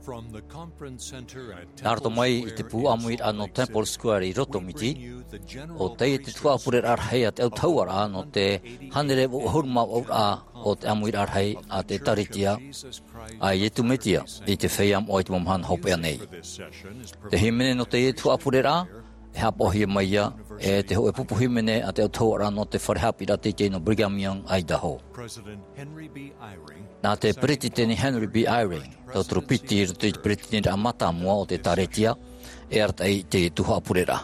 Narto mai I te pu amuit ano Temple Square I roto miti, o te te tuapurer arhei at el tauara no te hanere hurma ora o te amuit arhei a te taritia a yetu metia I te wheiam o te momhan hope anei. Te himene no te tuapurer a, e hapohi maia e te hoe pupu himene a te tauara no te wharehapira te te no Brigham Young, Idaho. Nā te Presidenti Henry B. Eyring, tau trupiti I te Presidenti amata mua o te taretia, e artai te tuha apurera.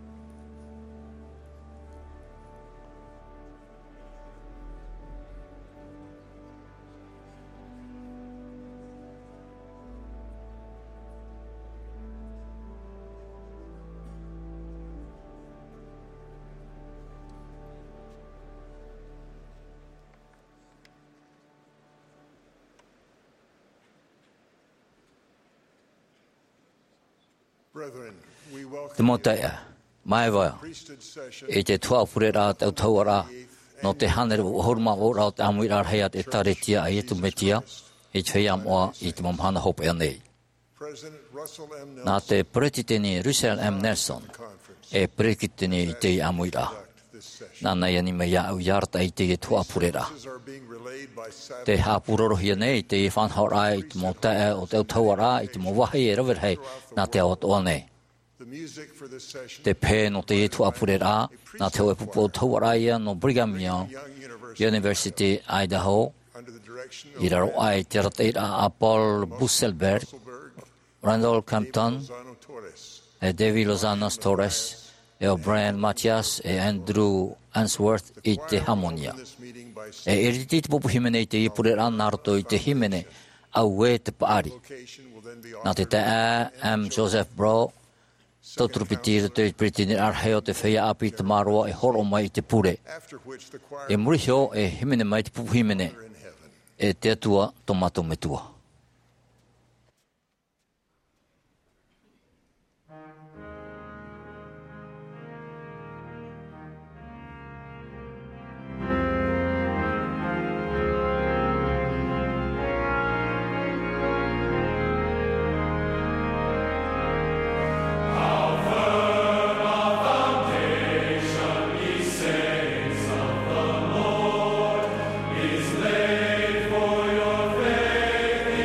Te motea, mai wai, e te tuapurera tau tauara, no te hanere horma ora o te amuira arhea te taretia a etu metia, e te wheiam oa I te mamhana hope anei. Nā te Presidenti Russell M. Nelson, e Presidenti I te amuira. Nāna ia ni mea au iarta I te tuapurera. Te hapurorohia nei, te whanhaora I te motea o te tauara, I te mowahi e rawerhei, nā te aotoa nei. Te pē no te tuapurera, nā te oe pupo o tauara ia no Brigham Young University, Idaho, I raro ai te rateira a Paul Busselberg, Randall Campton, e David Lozanas Torres, e O'Brien Matias, e Andrew Answorth I te Hamonia. E iriti te pupu himene I te ipurera naroto I te himene au e te paari. Nā te M. Joseph Bro, Totrupiti te Presidenti arheo te whea api te maroa e horo mai I te pure. E murihio e himene mai te pupu himene e te atua tomato metua. Is laid for your faith.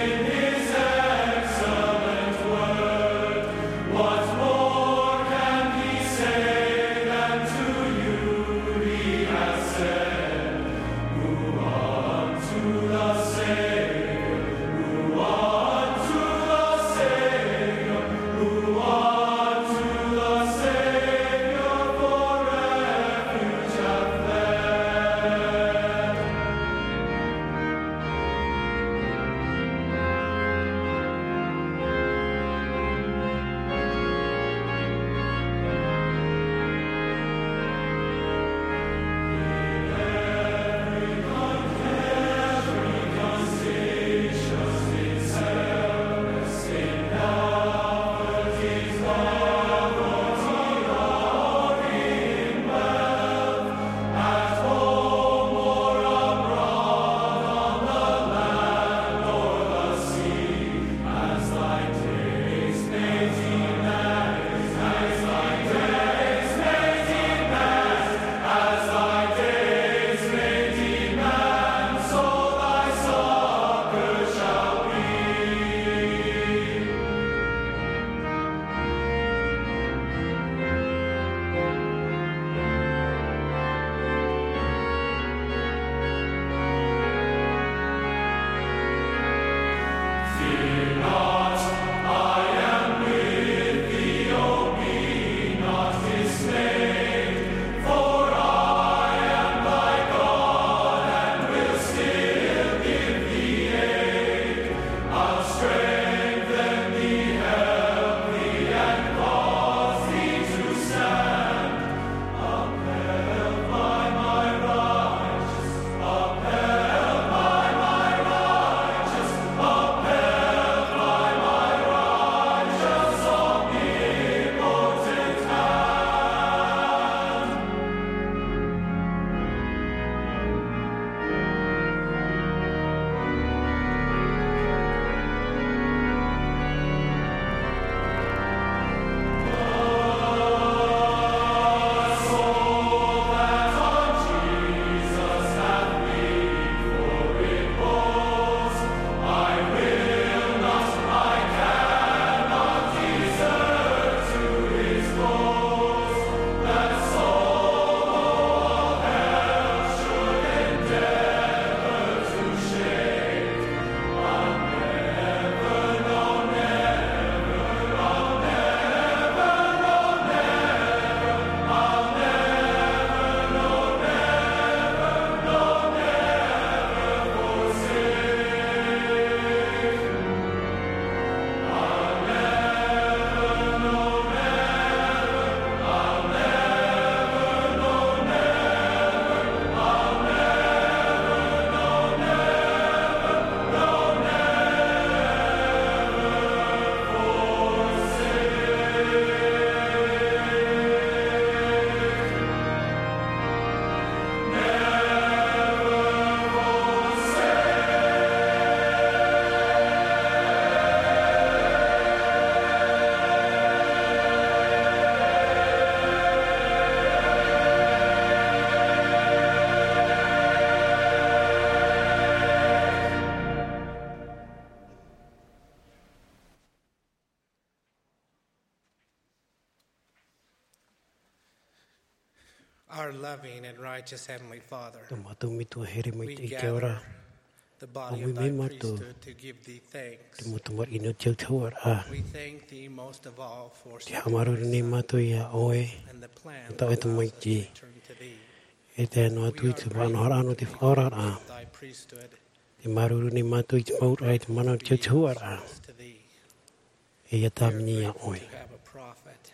Our loving and righteous Heavenly Father, we we gather the body of thy priesthood to give thee thanks. We thank thee most of all for sending thy Son and the plan that allows us to return to thee. We are grateful to be connected with thy priesthood. We are grateful to be close to thee. We are grateful to have a prophet,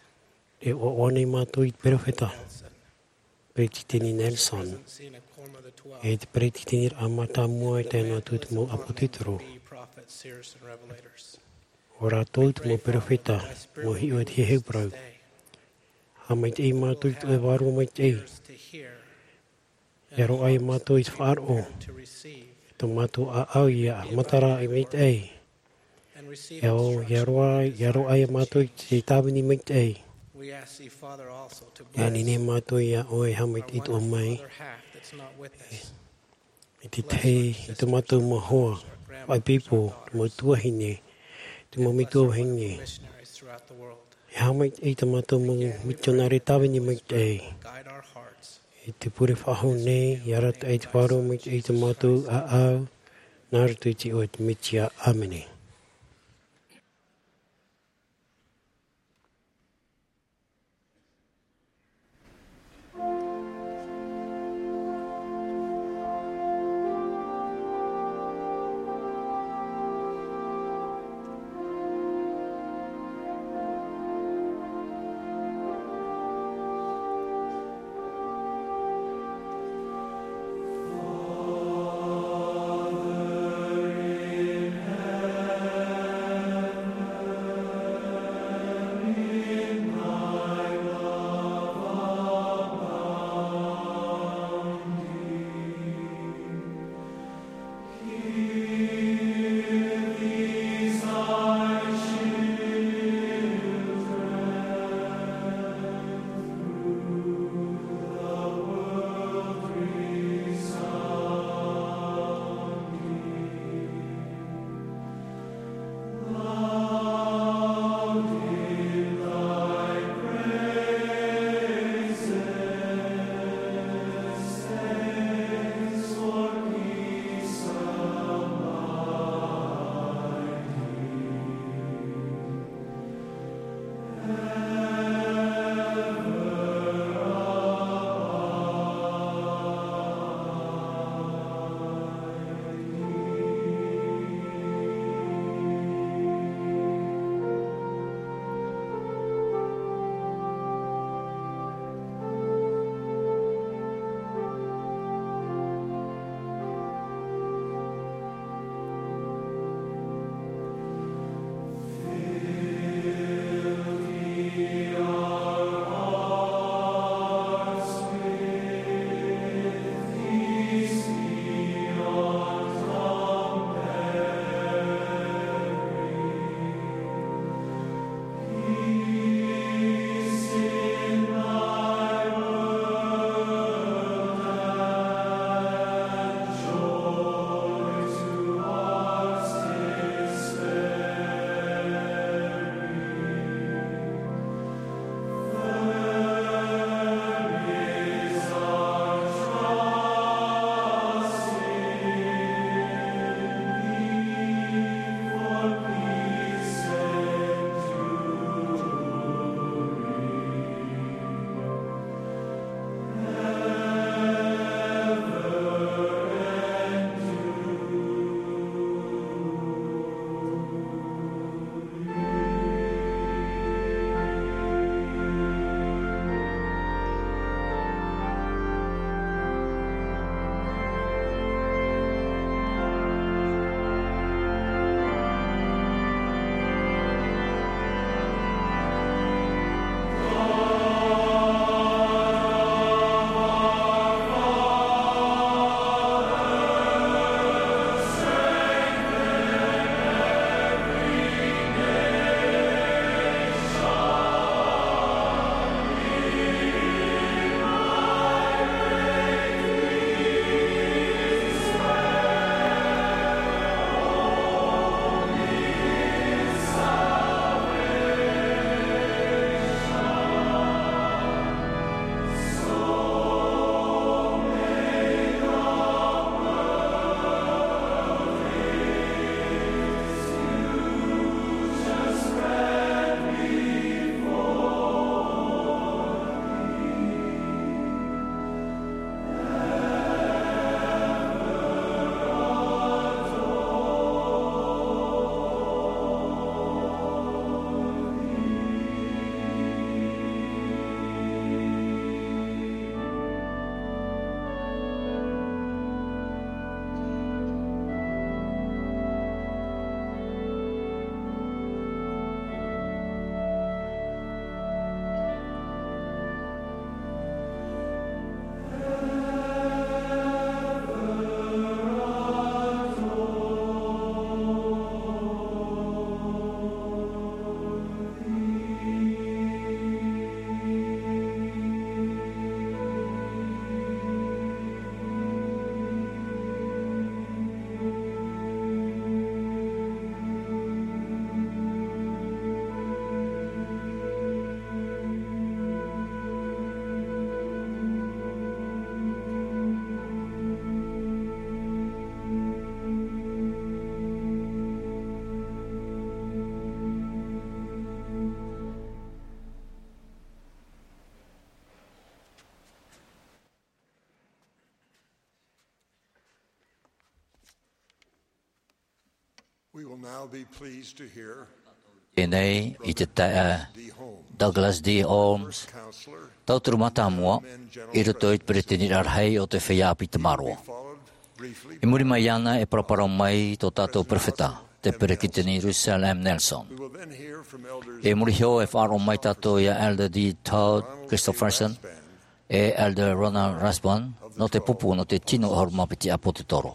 Nelson. Pretitini Nelson, Presidency in a quorum of the 12. et pretitinir amata muai The teno mantle tut is mo upon them apotitro, to be prophets, seers, and revelators. ora toit mo profeta, mo hiot he hebrau, hamait e matuit e varu mait e, Ears to hear, and yaro ai hearts matuit to be faro, prepared to receive, to matu a auia, matara e mait e, and receive yaro instruction ai and matuit change. e tabini mait e, We ask thee, Father, also to yani ne bless matuia oe our hamait ito wonderful mai, other half that's not with us. iti te, ito matu mo hoa, ai pipo, mo tuahine, mo And bless our mitu wonderful hingi, missionaries throughout the world. hamait e tamato mo misionari tabini mait e, Guide our hearts. I te pure whaho nei, yarat e te wharo me te matu a au, nārtu te o te mitia amene. Father in heaven, E nei, I te tae Douglas D. Holmes, tauturu matamua, I roto I te peretini arhei o te whaiapi te maroa. I muri mai ana e parapara mai tō tātou profeta, te perekitini Russell M. Nelson. E muri hio e whaaro mai tātou ia Elder D. Todd Christopherson, e Elder Ronald Rathbun, no te pupu no te tino hormapiti apo te toro.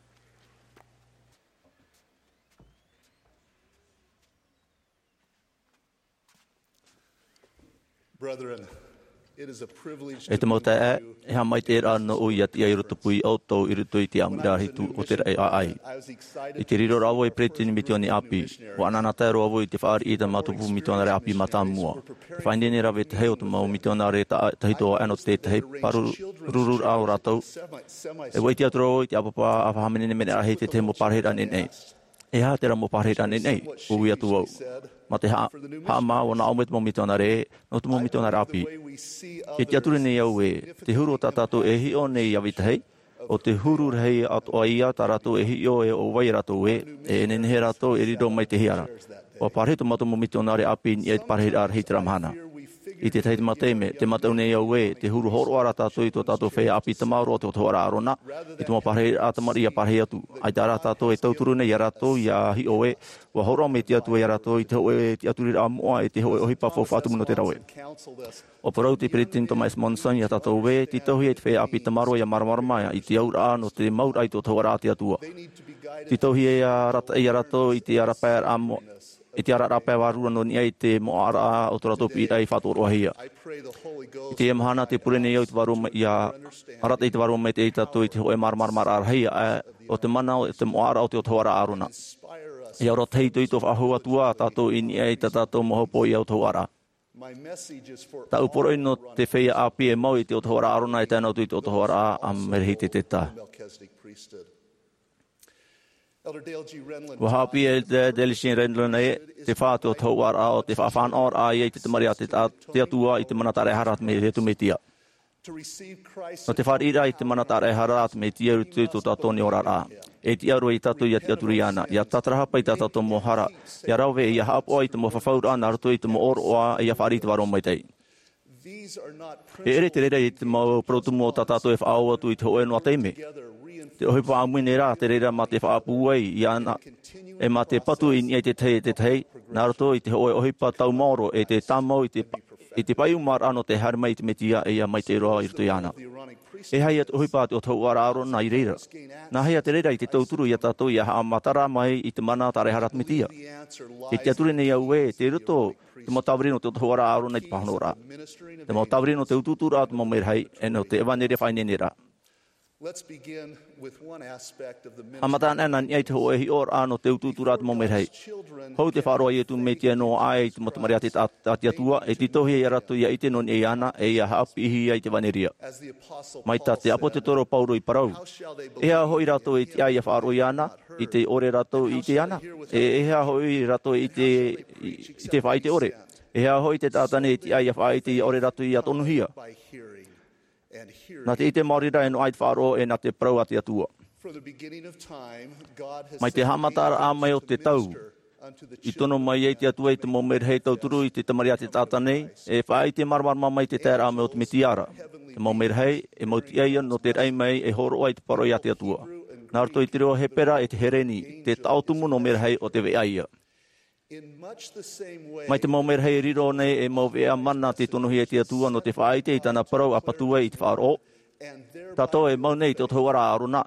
E te mauta e ha mai te era no o ia tia I roto pui au tau I roto I te amira hitu o te rei ai. I te riro rawo I pretini mitioni api, o anana taero awo I te whaari I te matupu mitiona re api matamua. Whainene rawe te heo te mau mitiona re ta hito o ano te hei paru rurur au ratau. E wai te aturo I te apapa a whahamenene mene a hei te mo parhera nenei. E ha te ra mo parhera nenei, o ui atu au. Ma te ha maa o na aumet mo mitiona re, no te mo mitiona re api. E te ature nei au e, te huru o tatato e hi o nei awitahei, o te huru rei ato a ia ta rato e hi o e o wai rato e nenehe rato e rido mai te hiara. O parheto mato mo mitiona re api ni e te parhera ar hei te ramhana. I te teite mateime, te matau nei au e, te huru horo ara tātou I tō tātou whea api te mauro o te otohara arona, I te mō parhei atamari a parhei atu. Ai tā rā tātou e tauturu nei a ratou I a hi o e, wa horo me te atu e a ratou I te hoe te aturi a mua e te hoe o hipa fōwha atu muno te rawe. O parau te Peretin Thomas Monson I a tātou e, te tauhi e te whea api te maro I a maramarama I te aura no te maura I tō tauara te atua. Te tauhi e a ratou I te arapea a mua. E te ara rapea warua no ni ai te mo ara o tō rato pira I whātoro ahia. I te emahana te purene iau te warua I a arata I te warua mai te eitato I te hoe marmarmar arhia o te mana o te mo ara o te o tōara aruna. I aura teito I tō whahua tua tātou I ni ai tātou mohopo I au tōara. Ta uporoi no te whea api e mau I te o tōara aruna I tēnau tu I te o tōara a merehi te teta. Wa hapi e Dale G. Renlund e te whātua tauara o te whawhan or a I te maria te atua I te manatare harat me he tumetia. No te wharira I te manatare harat me tia rutu to tatoni orara. E tia roi tatu I te aturiana. Ia tatrahapa I tatato mo hara. Ia rauwe I a hapo I te mo whawhaura ana rutu I te mo oroa I a whari te waro mai tei. E ere te reira I te mau protumo o tatato e whaau atu I te hoe noa teime. Te ohipa amuine rā te reira ma te whaapuai I ana e ma te patu I ni te tei, nā roto I te hoe ohipa tau maoro e te tamau I te paiumar ano te harima I te metia e ia mai te roa I rutu I ana. E hei at ohipa te o tau araro nā I reira. Nā hei at te reira I te tauturu I a tātou I a haamatara mai I te mana tare harat metia. E te ature nei au e te ruto te mataurino te o tau araro nei te pahanora. Te mataurino te ututura te mamerhei e no te evanere whainenera. Amata nana ni ai te hoe hi or ano te ututura te momerhei. Hau te wharoa I tu metia no ai te matamari ate ati atua e te tohi e ratu I a ite non e ana e ia haapi ihi ai te vaneria. Mai ta te apo te toro pauro I parau. Ea hoi rato I te ai a wharo I ana I te ore rato I te ana. E ea hoi rato I te whai te ore. Ea hoi te tātane I te ai a whai te ore rato I a tonuhia. Nā te ite maurira e no ai te wharo e nā te prau ati atua. Mai te hamatara a mai o te tau. I tono mai e te atua I te momerhei tauturu I te tamari ati tātanei. E whai te marmarma mai te tēra a mai o te mitiara. Te momerhei e mauti eia no te rei mai e horo ai te paroi ati atua. Nā rato I te reo he pera e te hereni. Te tautumu no merhei o te veaia. Mai te momerhei riro nei e mau vea mana te tonuhi e te atua no te whaite I tana parau a patua I te wharo. Tato e mau nei te o tauara aruna.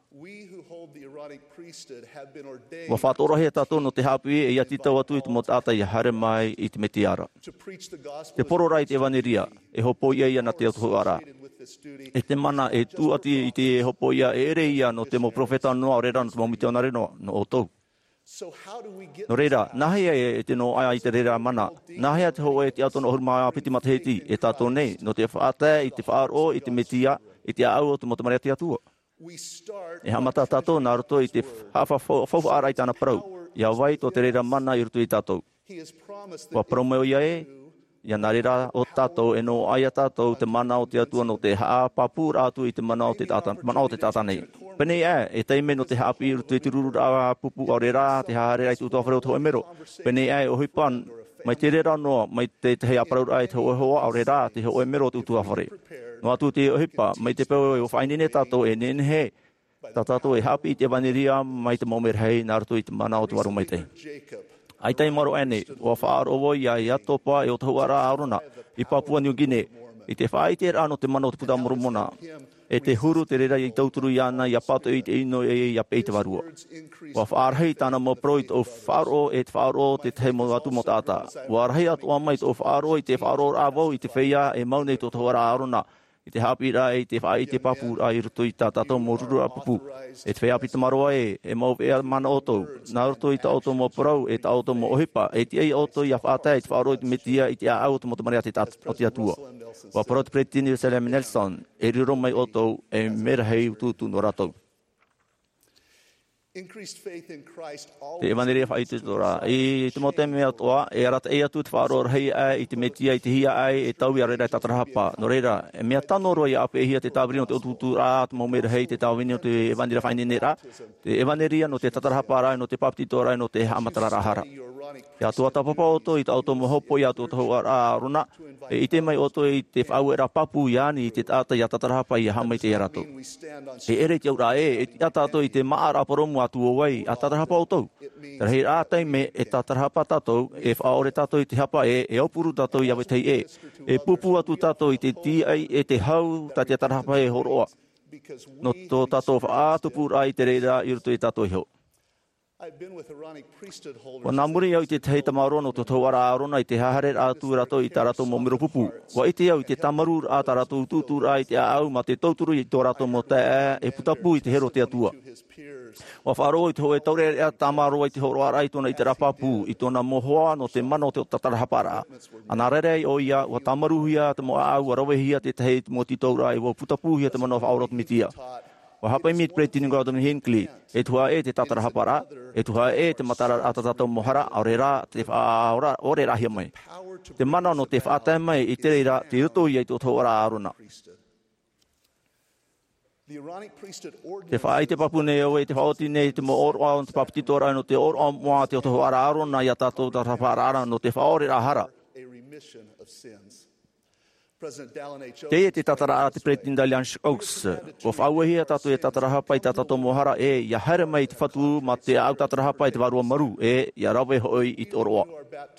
Wa whatorohe tato no te hapui e ia titau atu I te motata I hare mai I te metiara. Te porora I te evaneria e hopo ia ia na te o tauara. E te mana e tuati I te hopo ia e ere ia no te mo profeta noa o rera no te mo miteonare no o tau. No reira, nahia e te no ai te reira mana. Nahia te hoa e te ato no huruma a piti mataheti e tātou nei. No te whaatea I te whaaro I te metia I te au o te motamari ati atua. E hamata tātou nā roto I te whawha ara I tāna parau. Ia wai tō te reira mana I rutu I tātou. Wa parau mai o ia ia narira o tātou e no aia tātou te mana o te atua no te haa papura atu i te mana o te tata nei. Pene e teime no te haapi i rutu i te rurura pupu o rera, te haare ai tūtua whare o tō emero. Pene e o hipan, mai te rera noa, mai te hei aparaura ai te hoa hoa o rera, te hoa emero o tūtua whare. No atu te o hipa, mai te peo e o whainene tātou e nene he, tā tātou e haapi i te vaneria, mai te maumere hei, nā rutu i te mana o te waru mai te. Ai tai maro ane, o whaaro voi ai atopa e o te huara arona, i Papua New Guinea, i te whaite rano te mana o te puta moromona, e te huru te rera i tauturu i ana, i a pato i te ino e i a peite warua. Wa whaarhei tāna mo proit o whaaro e te whaaro te te mo atu mo tāta. Wa arhei atu amait o whaaro i te whaaro rāwau i te whea e maunei tō te huara arona, i te hapira e te whaai te papu a i ruto i tā tātou mo ruru a pupu. E te whea pita maroa e mau ea mana oto. Nā ruto i tā oto mo parau e tā oto mo ohipa. E te ei oto i a whaatai te whaaro i te metia i te a au te motamarea o te atua. Wa parau te pretini o Salem Nelson e riro mai oto e mera hei ututu no ratou. Te evangelia whai te tora. I te mote mea toa, e rata e atu te whaaro rei ai, i te metia, i te hia ai, e tau i a reira i tatarahapa. No reira, e mea tano roa i ape e hia te tāwiri no te otutu rā, te maumere hei, te tāwini no te evangelia whai nene rā. Te evangelia no te tatarahapa rā, no te paptito rā, no te hamatara rahara. Ia tua tapapa oto i ta auto mohopo i atu ta hoa rā runa. E i te mai oto i te whau e rā papu i ani i te tāta i a tatarahapa i a hamai te erato. E ere te aura e te atato i te maa raporomu atu o wai a tatarahapa otou. Tara hei rā taime e tatarahapa tatou e whaore tatou i te hapa e opuru tatou i awetei e. E pupu atu tatou i te tiai e te hau ta te tatarahapa e horoa. No tō tatou whaatupu rā i te reira i ruto i tatou i hau. Wa nā muri au i te tei tamaro no te tauara arona i te hahare atu rato i tā rato mo miro pupu. Wa ite au i te tamaru a tā rato ututu rā i te au ma te tauturu i tō rato mo te e putapu i te hero te atua. Wa wharo i te hoe taure ea tamaro i te horo ara i tōna i te rapapu i tōna mohoa no te mano te o tatarahapara. Ana rere o ia wa tamaruhia te mo au a rawehia te tei mo titaura i wa putapuhia te mano whaorot mitia. Wa hapai mi te pretini Gordon Hinckley, e tuha e te tatarahapara, e tuha e te matara atatatou mohara, au reira te whaora o reira hia mai. Te mana no te whaatai mai i te reira te uto i te tauara arona. Te whaai te papu nei au e te whaoti nei te mo oroa o te paputitora no te oroa moa te tauara arona i a tātou tatarahapara no te whaore rahara. Te e te tatara a te pretini Dalian Oaks. Ko whauahia tātou e tatarahapa i tātou mohara e ia haere mai te whatu ma te au tatarahapa i te warua maru e ia rawe hoi i te oroa.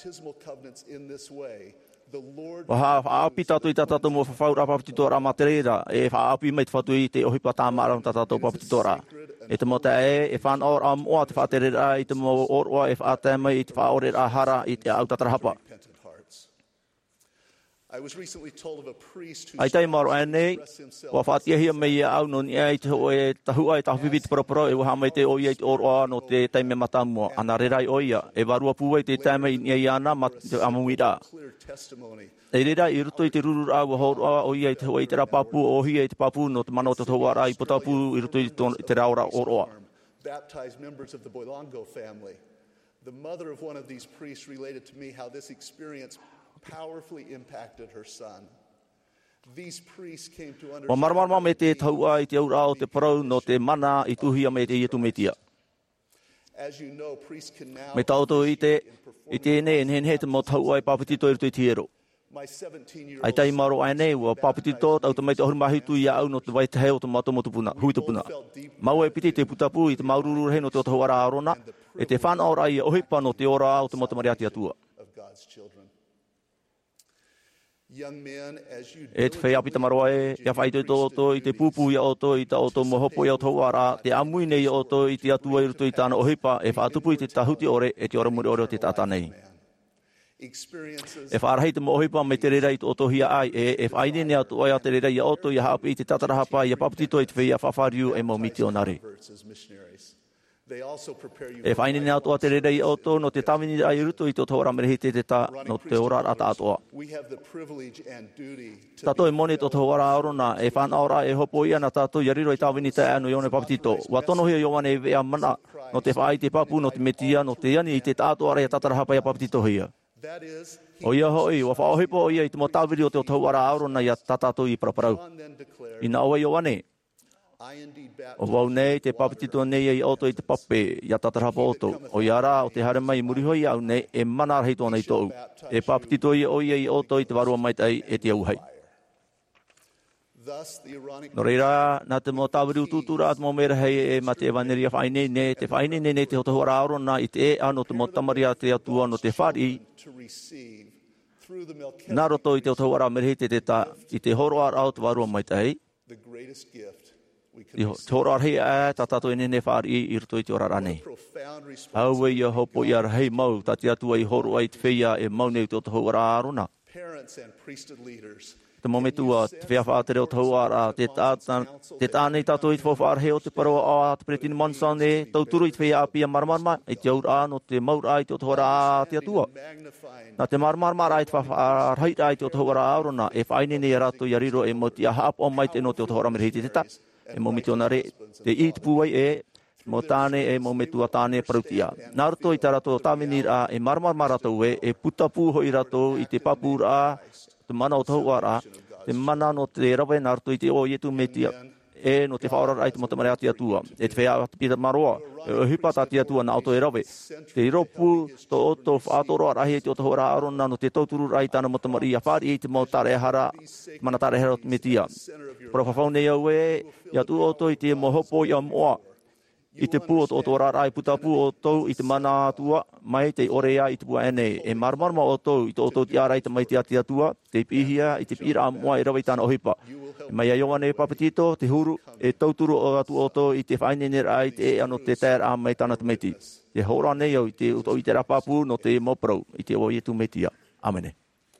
Wa haapi tātou i tātou mo whawhaura paputitora ma te reira e haapi mai te whatu i te ohipa tāmara o tātou paputitora. E te mota e whanor a moa te whaaterera i te mo oroa e whaatai mai i te whaore a hara i te au tatarahapa. Ai tai maro anei, wa whaatia hia mei au no ni ai te hoe tahua e tahupipiti paroparo e waha mai te oia i te oroa no te taime matamua. Ana rerai oia, e warua pua i te taime i ni ana ma te amuira. E rera i ruto i te rurura wa horoa oia i te hoe i te rapapu o hia i te papu no te mano te tauara i potapu i ruto i te raora oroa. Baptized members of the Boilango family. The mother of one of these priests related to me how this experience powerfully impacted her son. These priests came to understand. Wa marama me te taua i te aura o te parau no te mana i tuhia me te ietu metia. As you know, priests can now. Me tauto i te ene he te mo taua i paputito i ruto i tiero. Ai tai maro ane wa paputito tau te mai te horumahi tu ia au no te vai te heo te mato motupuna, huitupuna. Mau e piti te putapu i te maururu hei no te o te hoara arona, e te whanaora i ohipa no te ora au te motamariati atua. E te whaiapita maroa e, ia whaitoi tō oto i te pupu ia oto i ta oto mohopo ia o tauara, te amui nei oto i te atua i ruto i tāna ohipa, e whaatupu i te tahuti ore, e te ora muri ore o te tāta nei. E whaarahei te mohipa me te rera i te oto hia ai, e whaine nea tu oia te rera i oto i hapi i te tatarahapa i a paputito i te whia whawhariu e maumiti o nare. E whaine nea toa te rera i oto no te tawini ai ruto i te oto ora merehi te ta no te ora ata atoa. Tato e moni to ora arona e whana ora e hopo ia na tato i ariro i tawini te anu i one paputito. Wa tono hia Ioane e vea mana no te whaai te papu no te metia no te iani i te tātua rea tatarahapa i a paputito hia. That is, O ia hoi, wa whaohipo o ia i te mo tāwiri o te o tauara aorona ia tatato i praparau. John then declared, Ina oa i o wane, I indeed o wau nei te papitito nei i auto i te pape, ia tatarapa auto. O ia rā o te hare mai muriho i au nei, e mana rei tōna i tōu. E papitito i o ia i auto i te warua maitai e te auhai. Thus, the ironic No reira, nā te mo tāwiri utūtura at mo mera hei e ma te evaneri a whaine ne, te whaine ne te hotohora aorona i te e ano te mo tamaria te atua no te whari, to receive through the Melchizedek, nā roto i te hotohora merehite te ta, i te horo ar au te warua maitai, the greatest gift we i can te horo ar hei a tatato ene ne whari i roto i te ora rane. profound Au e ia hopo i ar hei mau, ta te atua i horo ai te whia e mau nei te hotohora aorona. parents and priesthood leaders. Te mometua, te whia whaatere o te hoara, te tānei tato i te whawhare o te paroa a te pretini mansane, tauturu i te whia apia marmarma, i te aura no te maura i te hotohora a te atua. Magnifying Nā te marmarma rai te whawhareira i te hotohora aorona, e whaine nei rato i ariro e moti a haap o mai te no te hotohora merehiti te ta. E momiti ona re, te i te puai e, mo tāne e mometua tāne parautia. Nā rato i tā rato tāmini a e marmarma rato e putapu hoi rato i te papura, te mana o tauara, te mana no te rawe nā rato i te o ietu metia, e no te whaora rai te motamare ati atua, e te whea ati pita maroa, e hipata ati atua nā auto e rawe. Te iropu, to oto whaatoro arahi e te oto hora arona no te tauturu rai tāna motamari a whari i te mau tare hara, mana tare hara o te metia. Para whawhau nei au e, i atu oto i te mohopo i a moa, i te pu o te rai putapu o tau i te mana atua, mai te orea i te pua ene. E marmarma o tau i te oto ti arai te mai te ati atua, te pihia i te pira a moa i rawa i tāna ohipa. E mai a ioane papatito, te huru, e tauturu o atu oto i te whainene rai te e ano te tēr a mai tāna te meiti. Te hora nei au i te uto i te rapapu no te moprau i te o i tu meitia. Amene.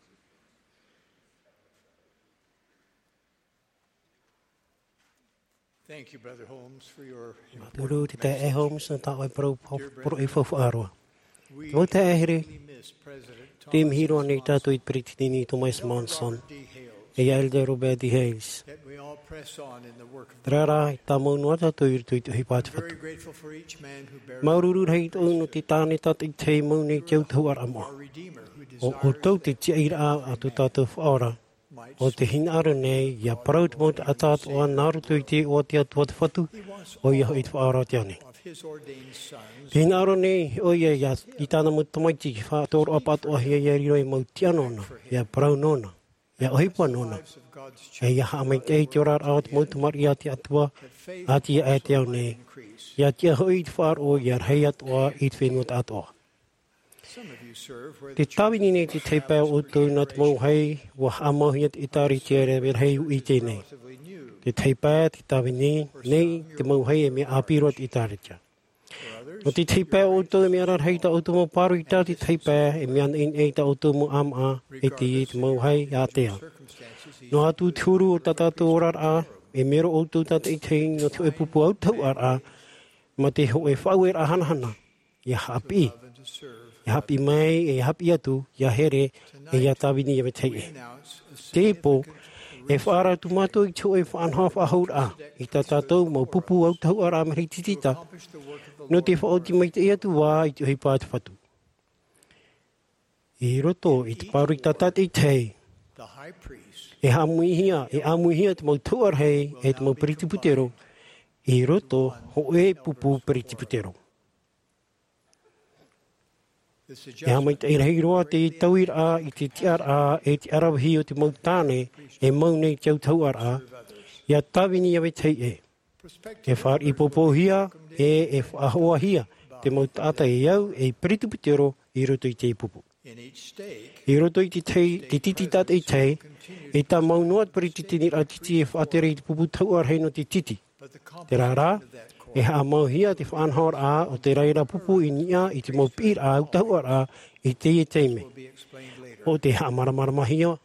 Thank you, Brother Holmes, for your Puru te te e Holmes na tāoi pro i whawha aroa. We Mo te e here, miss President Tim Thomas hiro nei tātou i Piritini Thomas Monson, e Elder Robert D. Hales. that we all press on in the work of Rara, i tā maunua tātou i rito i te hipāti very whatu. grateful for each man who bears Maururu rei tō no te tāne tātou i te maunei te autau ar amoa. our Redeemer who O desires tau te tia ira a tu tātou whaora. might O te hinara nei, ia paraut mo te atātua nārutu i te o te atua te whatu, o ia i te whaora te ane. of his ordained sons Te hinaro nei, o ia i tāna mo tamaiti, whaatoro apatu ahia ia riro i mau tia nona, ia parau nona, ia ohipua nona. lives of God's E children ia haamai te ei te orar au te mautamari a te atua, a te ia e te au nei. increase. Ia tia hoi i te whaaro, ia rhei atua i te whenua te atua. Some of you serve where Te the tawini nei te teipea o tau nā te mau hei, wa amahi te itari te ere me rei i tēnei. relatively new. Te teipea, te tawini, nei te mau hei e me apiro te itari tia. For others, No te teipea o tau e me ara hei ta o tau mau paru i tā te teipea e me ana in e ta o tau mau ama e te i te mau hei a tea. circumstances he No atu tūru o tatatou orar a, e mero o tau tata i te no te pupu au tau ar a, ma te ho e whau e rahana, ia hapi. love and to serve. E hapi mai, e hapi atu, ia here, e ia tawini e me tei e. Announce a Te po, e whaara tu mato i tau e whaanha whahaur a, i ta tātou mau pupu au tau ara me hei titita, accomplish the work of the no te whaoti mai te ea tu wā i te hei pāti whatu. I roto, i te paru i tatat i tei, the high priest e hamuihia, e amuihia te mau tuar hei, e te mau peritiputero, i roto, ho e pupu peritiputero. this E hamai te rei roa te tauir a, i te tiar a, e te arawahi o te mau tāne, e mau nei te au tauar a, ia tawini awe tei e. E whar i popohia, e whahoahia, te mau tāta e au, e peritiputero, i roto i te pupu. in each stake I roto i te titi tata i te, e tā mau noat perititini a titi e whaatere i te pupu tauar hei no te titi. but the Te rara, of that e haa mauhia te whaanhaor a o te reira pupu i nia i te mau pīr a utahua a i te e teime. will be explained later. O te haa maramaramahia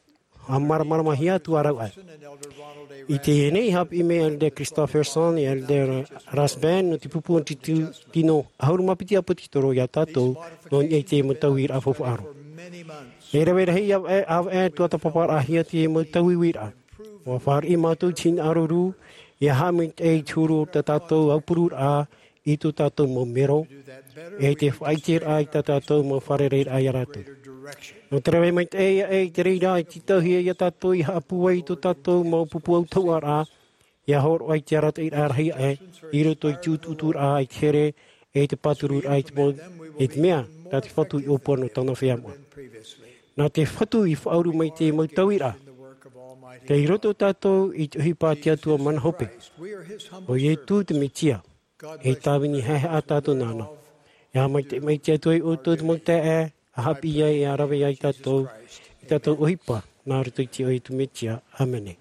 tu arau ai. And Elder Ronald A. I te enei hap i me Elder Christopherson i Elder Rasban no te pupu o tino ahurumapiti a potitoro i a tātou no i te mutawir a fofu aro. for many months E rewe rei av e tuata papar ahia te mutawir a. O whar i mātou tin aruru, i hami e tūru o te tātou aupurur a I tu tātou mo mero, e te whaitir ai ta tātou mo wharerei ai aratu. No te rewe mai te reira ai titauhia ia tātou I haapu ai tu tātou mo pupu au tauara, ia horo ai te aratu I arahi ai, I roto I tūtutur ai te here, e te paturur ai te mo, e te mea, tā te whatu I opono tana whiamua. Nā te whatu I whauru mai te mautauira, kei roto tātou I te hipā te atua mana hope. O ie tū te metia, e tāwini hea a tātou nāna. Ia mai te atua I o tō te mauta e, a hapi ai, a rawe ai tātou, I tātou o hipa, nā roto I te o I te metia. Amene.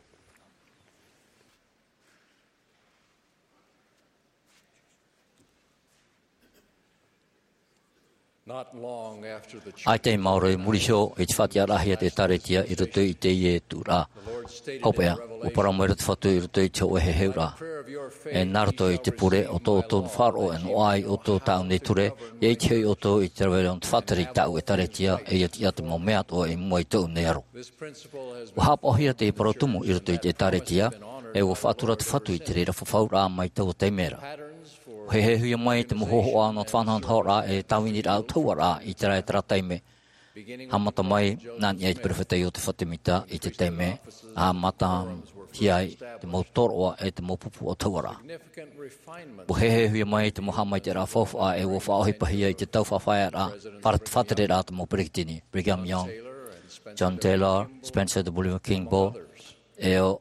Ai te maore murisho e te whatia rahia te taretia I roto I te ie tū rā. Hopea, o paramoera te whatu I roto I te oe he heura. E naroto I te pure o tō wharo e no ai o tō tau nei ture, e te hui o tō I te rawere on te whatari tau e taretia e ia te mo mea o e mua I tō nei aro. O hapa ohia te parotumu I roto I te taretia, e o whatura te whatu I te reira whawhau rā mai tau te mera. He huia mai te mohoho no te whanau hora e tawini rau taua rā I te rai tarateime. Hamata mai, nāni e te perewhetei o te whatemita I te teime, a mata hiai te motoroa e te mopupu o taua rā. O he huia mai te moha mai te rā whawha e o whaohipahia I te tau whawhaia rā, whatere rā te mo Brigham Brigham Young, John Taylor, Spencer W. Kimball, e o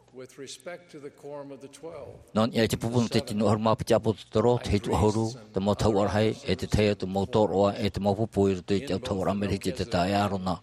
non ia te pupunga te tino haruma piti apo te toro, te hitu ahoru, te mo tau arhei, e te teia te mo toroa, e te mo pupu I roto I te au tau rameri te tae arona.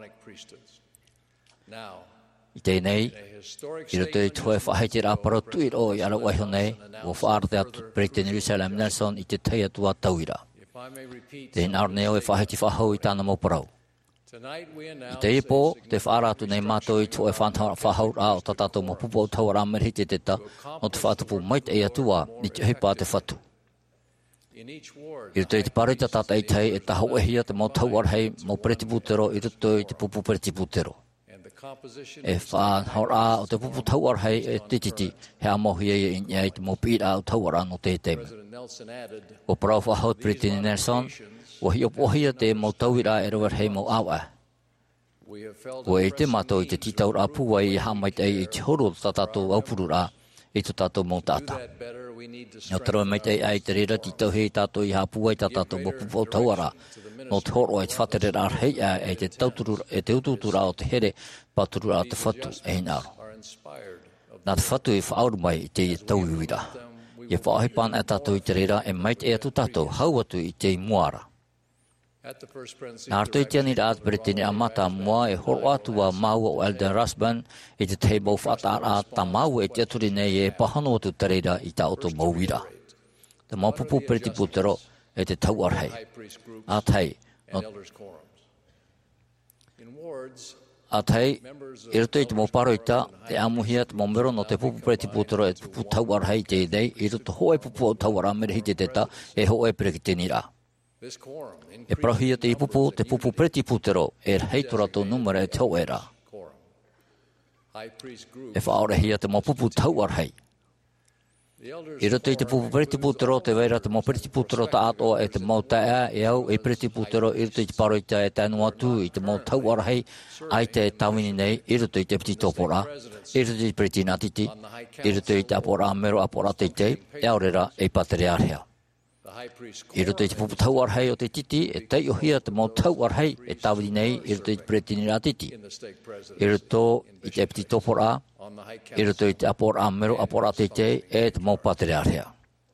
I tēnei, I roto I tue whahete rā paratu I o I ara waiho nei, o whaarate atu Brigham Jerusalem Nelson I te teia tua tauira. Te inarneo e whahete whahau I tāna mo parau. I te ipo, te whaaratu nei mātou I tō e whahau rā o tātou mo pupo o tau rameri te teta, no te whātupu mai te atua I te hipa te whatu. I roto I te parita tata I tei e taho e hia te mo tau arhei mo pretiputero I roto I te pupu pretiputero. E whahau rā o te pupu tau arhei e tititi he amohi e I nia I te mo pira o tau arā no te teime. O parau whahau Brittany Nelson, o hiopohia te mo tauira e rawar hei mo awa. O e te mato I te titau rā pua I hamai te I te horo tātou aupuru rā I te tātou mo tāta. Nō tarawa mai te ai te rira titau hei tātou I hapua I tātou mo pupo tauara. Nō te horo e te whatere rā hei e te ututuru rā o te here paturu rā te whatu e hinaro. Nā te whatu I whauru mai I te tauiwira. I whaahipana e tātou I te rira e mai te e atu tātou hau atu I te muara. Nā arto I te ani rāt Brittany amata mua e horo atua maua o Elden Rasban I te teimo whataara ta mau e te aturi nei e pahano atu tareira I ta oto mauira. Te maupupu Pretiputero e te tau arhei. A tei, I roto I te mauparoita e amuhia te maumero no te pupu Pretiputero e te pupu tau arhei te idei I roto hoe pupu o tau aramere hi te teta e hoe Prektini rā. E prahia te ipupu, te pupu Pretiputero e heitura tō numera e te hoe rā. E whaorehia te maupupu tau arhei. I roto I te pupu Pretiputero te weira te mau Pretiputero ta atoa e te mau taea e au e Pretiputero I roto I te paroita e tanu atu I te mau tau arhei ai te tawini nei I roto I te piti tōpora, I roto I Pretina titi, I roto I te apora mero apora teitei, e aurera e patere arhea. I roto I te pupu tau arhei o te titi, e tei ohia te mau tau arhei e tawini nei I roto I te Pretini rā titi. I roto I te piti tōpora, I roto I te apora mero apora teitei e te mau patere arhea.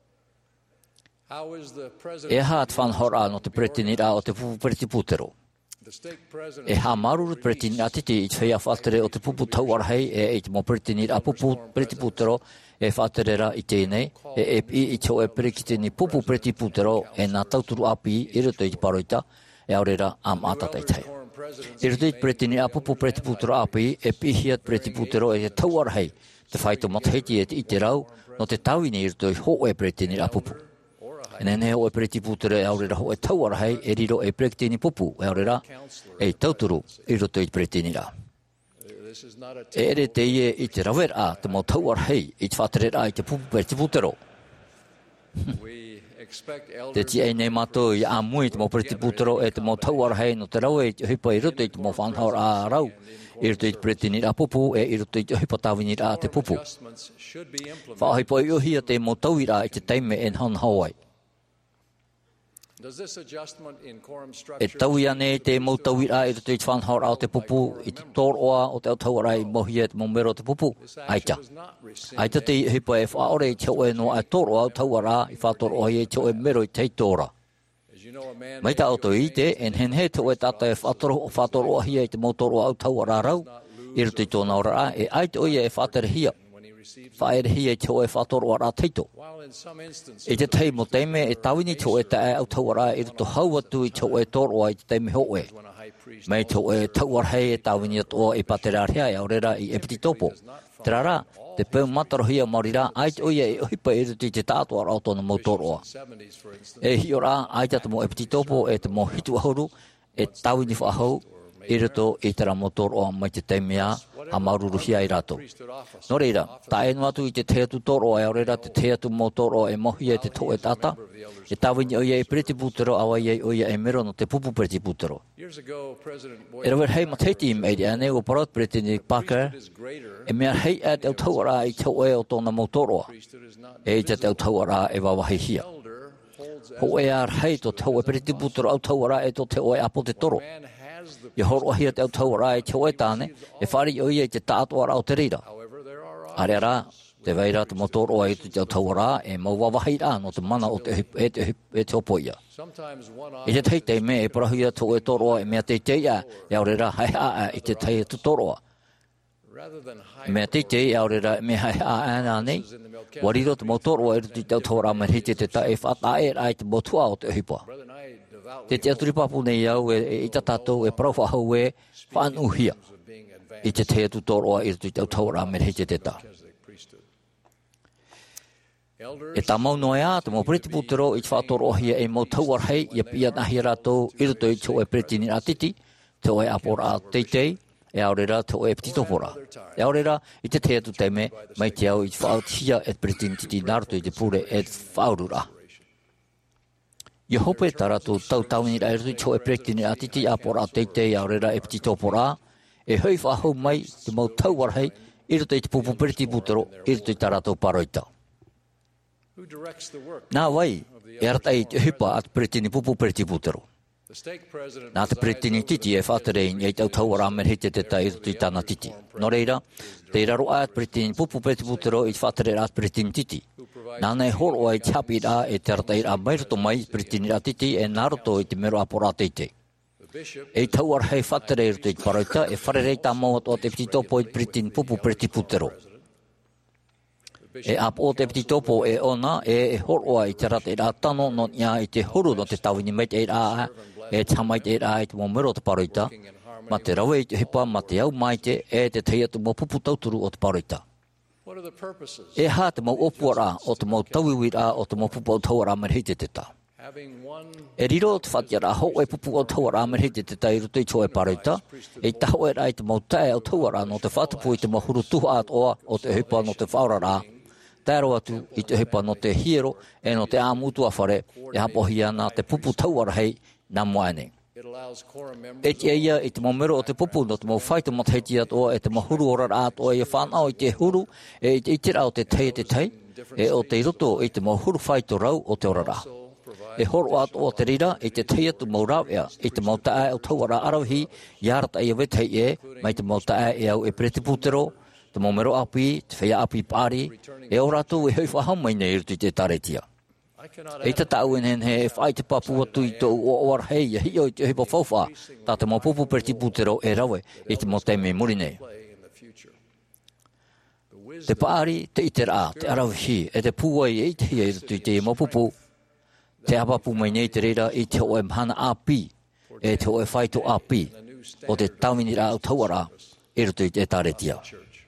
E ha te whanhora no te Pretini rā o te pupu Pretiputero. E ha maruru te Pretini rā titi I te whea whatere o te pupu tau arhei e te mau Pretini rā pupu Pretiputero e whaterera I tēnei, e I te oe Prektini pupu Pretiputero e nā tauturu api I roto I te paroita, e aurera am atateitei. I roto I te Pretini a pupu Pretiputero api, e pihia te Pretiputero e te tau arhei, te whaito mataheti e te ite rau, no te tauini I roto I hoe Pretini a pupu. E nene hoe Pretiputero e aurera hoe tau arhei, e riro e Prektini pupu, e aurera e tauturu I roto I te Pretini rā. E ere te ie I te rawera te mau tau arhei I te whatere rā I te pupu Pretiputero. Te ti e nei mato I a mui te mo preti putero e te mo tauara hei no te rau e te hipa I roto I te mo whanhaur a rau. I roto I te preti ni a pupu e I roto I te hipa tawini a te pupu. Whahipa I ohia te mo tauira I te teime en han hawai. E tauia nei te mo tauira I roto I te whanhaur a te pupu I te toroa o te autauara I mohia te mo mero te pupu. Aita. Aita te hipa e whaore I te oe no a toroa o tauara I whatoroa I te oe mero I te tora. Mai ta auto I te, en hen he te oe tata e whatoroa hia I te motoroa au tauara rau, I roto I tōna ora e ai te oia e whatere hia. Whaere hia I te oe whatoroa rā teito. E te tei mo teime e tawini te oe te au tauara I roto hau atu I te oe toroa I te teime hoe. Mai te oe tauara hei e tawini atoa I patera rea e aurera I epititopo. Te rara, te pēu matarohia maurira, ai te oia e ohipa I roto I te tātua rao tōna motoroa. E hiora, ai te mo epititopo e te mo hitu ahuru, e tawini whahau, I roto I te motoroa mai te teimea a maururuhia I rato. Nō reira, ta e atu I te teatu toroa e aurera te teatu motoroa e mohia e te tō e tata, e tawini oia e preti putero awa iei oia e mero no te pupu preti putero. E rawer hei mateiti I meiri ane o parot preti ni Parker, e mea hei at au tauara I te oe o tōna motoroa, e I te au tauara e wawahi hia. Ho e ar hei to te oe preti putero au tauara e to te oe apo te toro. I horo hia te au tauara e te oe tāne, e whari oia I te tātua rao te reira. Are rā, te veira te motoroa I te au tauara e mauwawahi rā no te mana o te opoia. I te tei te me e parahia te oe toroa e mea te teia e aurera hai aa I te tei te toroa. Mea te tei e aurera me hai aa nei, wariro te motoroa e te au tauara me hite te tae whatae rai te motua o te hipa. Te te aturipapu nei au I ta tātou e parauwhahau e whanuhia I te te atu toroa I te au tauara me hite te tā. E tā mau noe a, te mo preti putero I te whatorohia e mo tauar hei I a pia nahi rato I roto I te oe preti ni ratiti, te oe apora a teitei, e aurera te oe petitopora. E aurera I te te atu teime mai te au I te whautia e preti ni titi naruto I te pure e whaurura. I hope tarato tautawini rai rui cho e preti ni atiti apora teitei aurera e petitopora, e hui whahau mai te mau tauarhei I roto I te pupu preti putero I roto I tarato paroita. Nā wai, e aratai te hipa at preti ni pupu preti putero. Nā te preti ni titi e whaterei ni e tau tauara me hite te tai roto I tāna titi. Nō reira, te raro at preti ni pupu preti putero I te whaterei at preti ni titi. Nā nei horo ai te hapi rā e te aratai rā mai roto mai preti ni ratiti e nā roto I te mero apora teitei. E tauar hei whaterei roto I te paroita e wharerei tā mau ato te pititopo I preti ni pupu preti putero. E apo te pititopo e ona e horo ai te aratai rā tano no ia I te huru no te tawini mai te rā e tamai te rā I te mo mero te paroita, ma te rawe I te hipa, ma te au mai te e te teiatu mo pupu tauturu o te paroita. E hā te mau opuara o te mau tauiwi rā o te mau pupu o tauara merhite te tā. E riro o te whatia rā ho e pupu o tauara merhite te tā I roto I tō e paroita, e taho e rā I te mau tae o tauara no te whatupu I te mau huru tuha atoa o te hipa no te whaura rā, tēro atu I te hipa no te hiero e no te āmutua whare e hapohi ana te pupu tauara hei nā moane. E te eia I te momero o te pupu no te mau whaita matheiti atoa e te mahuru ora atoa e whanau I te huru e I te rao te tei e o te roto I te mahuru whaito rau o te ora rā. E horo atoa te rira I te tei atu mau rau ea I te mau tae o tauara arauhi I arata I a wetei e mai te mau tae e au e preti putero, te momero api, te whea api pāri, e o rato e hui whahamai nei I te taretia. E te tau en he e whai te papu atu I tō o oar hei a hi o I te hipa whauwha, tā te mau pupu preti putero e rawe I te mau teime muri nei. Te pāri, te ite rā, te arauhi, e te pūai e te hia I te mau pupu, te apapu mai nei te reira I te oe mhana api, e te oe whaito api, o te tawini rā au tauara, e roto I te taretia.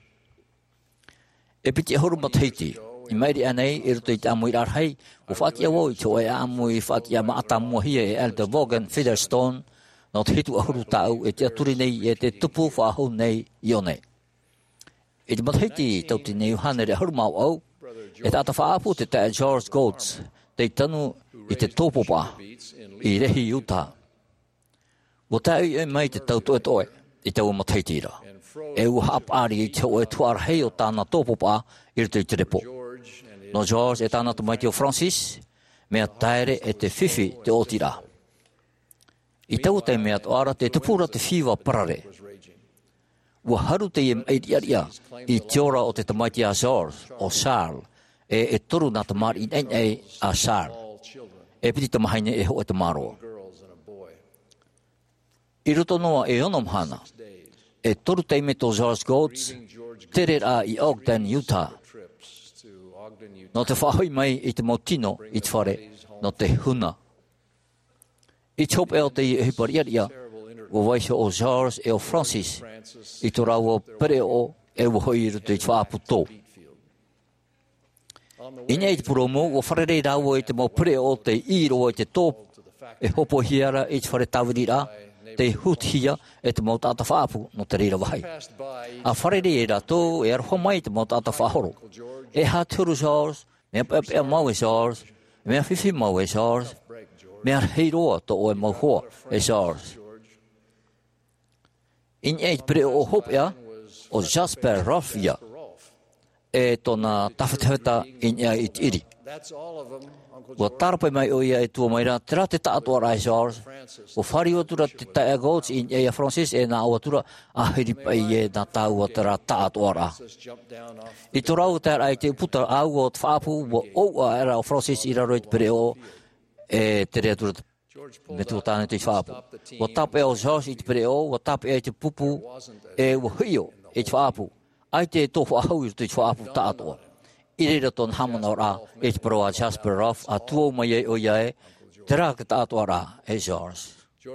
E piti horu mateiti, I mairi anei, e roto I te amui rarhei, o whatia woi te oe amui whatia maata muahia e Elder Vaughan Featherstone, no te hitu ahuru tau e te aturi nei e te tupu whahau nei I o nei. E te mateiti tauti nei uhanere haru mau au, e tata whaapu te tae George Golds, te tanu I te tōpopa, I rehi Utah. Wa tai e mai te tautu e toe, I te ua teitira. E ua hapari I te oe tuar hei o tāna tōpopa, I te repo. No George e tāna tu mai te o Francis, mea taere e te whiwhi te otira. I tau te mea toara te tupura te whiwa parare. Ua haru te e meiria I te ora o te tamaiti a George o Charles e toru nā tamari I a Charles. E piti tamahaine e ho e tamaro. I roto noa e onom hana. E toru te me to George Goats tere a I Ogden, Utah. No te whahoi mai I te mautino I te whare no te huna. I chop e o te hipariaria, o waisho o George e o Francis, I to rau o pere o e wahoi I rutu I te whaapu tō. I nei te puro mo, o wharerei rau o te mo pere o te iro o te tō, e hopo hiara I te whare tawirira, te huthia e te mo tata whaapu no te rira wahai. A wharerei e rato e arho mai te mo tata whahoro. E ha turu George, mea pepea mau e George, mea whiwhi mau e George, mea hei roa to o e mauhoa e George. In eit pre o hopea o Jasper Raffia e tona tawhetaweta in ea I iri. Ua tarapai mai o ia e tua mai rā, tera te tātua rai George, o whari o tura te tae goats in ea Francis e nā o tura a hiri pai e nā tāua tera tātua rā. I to rau te rai te puta au o te whaapu o oua era o Francis I raro I te pre o e te rea tura me tu tāne te whaapu. Wa tape o George I te pere o, wa tape e te pupu e wa hio e te whaapu. Ai te tofu ahau I te whaapu tātoa. I reira ton hamana rā e te paroa Jasper Roth a tuo mai e o iae, te rā ka tātoa rā e George.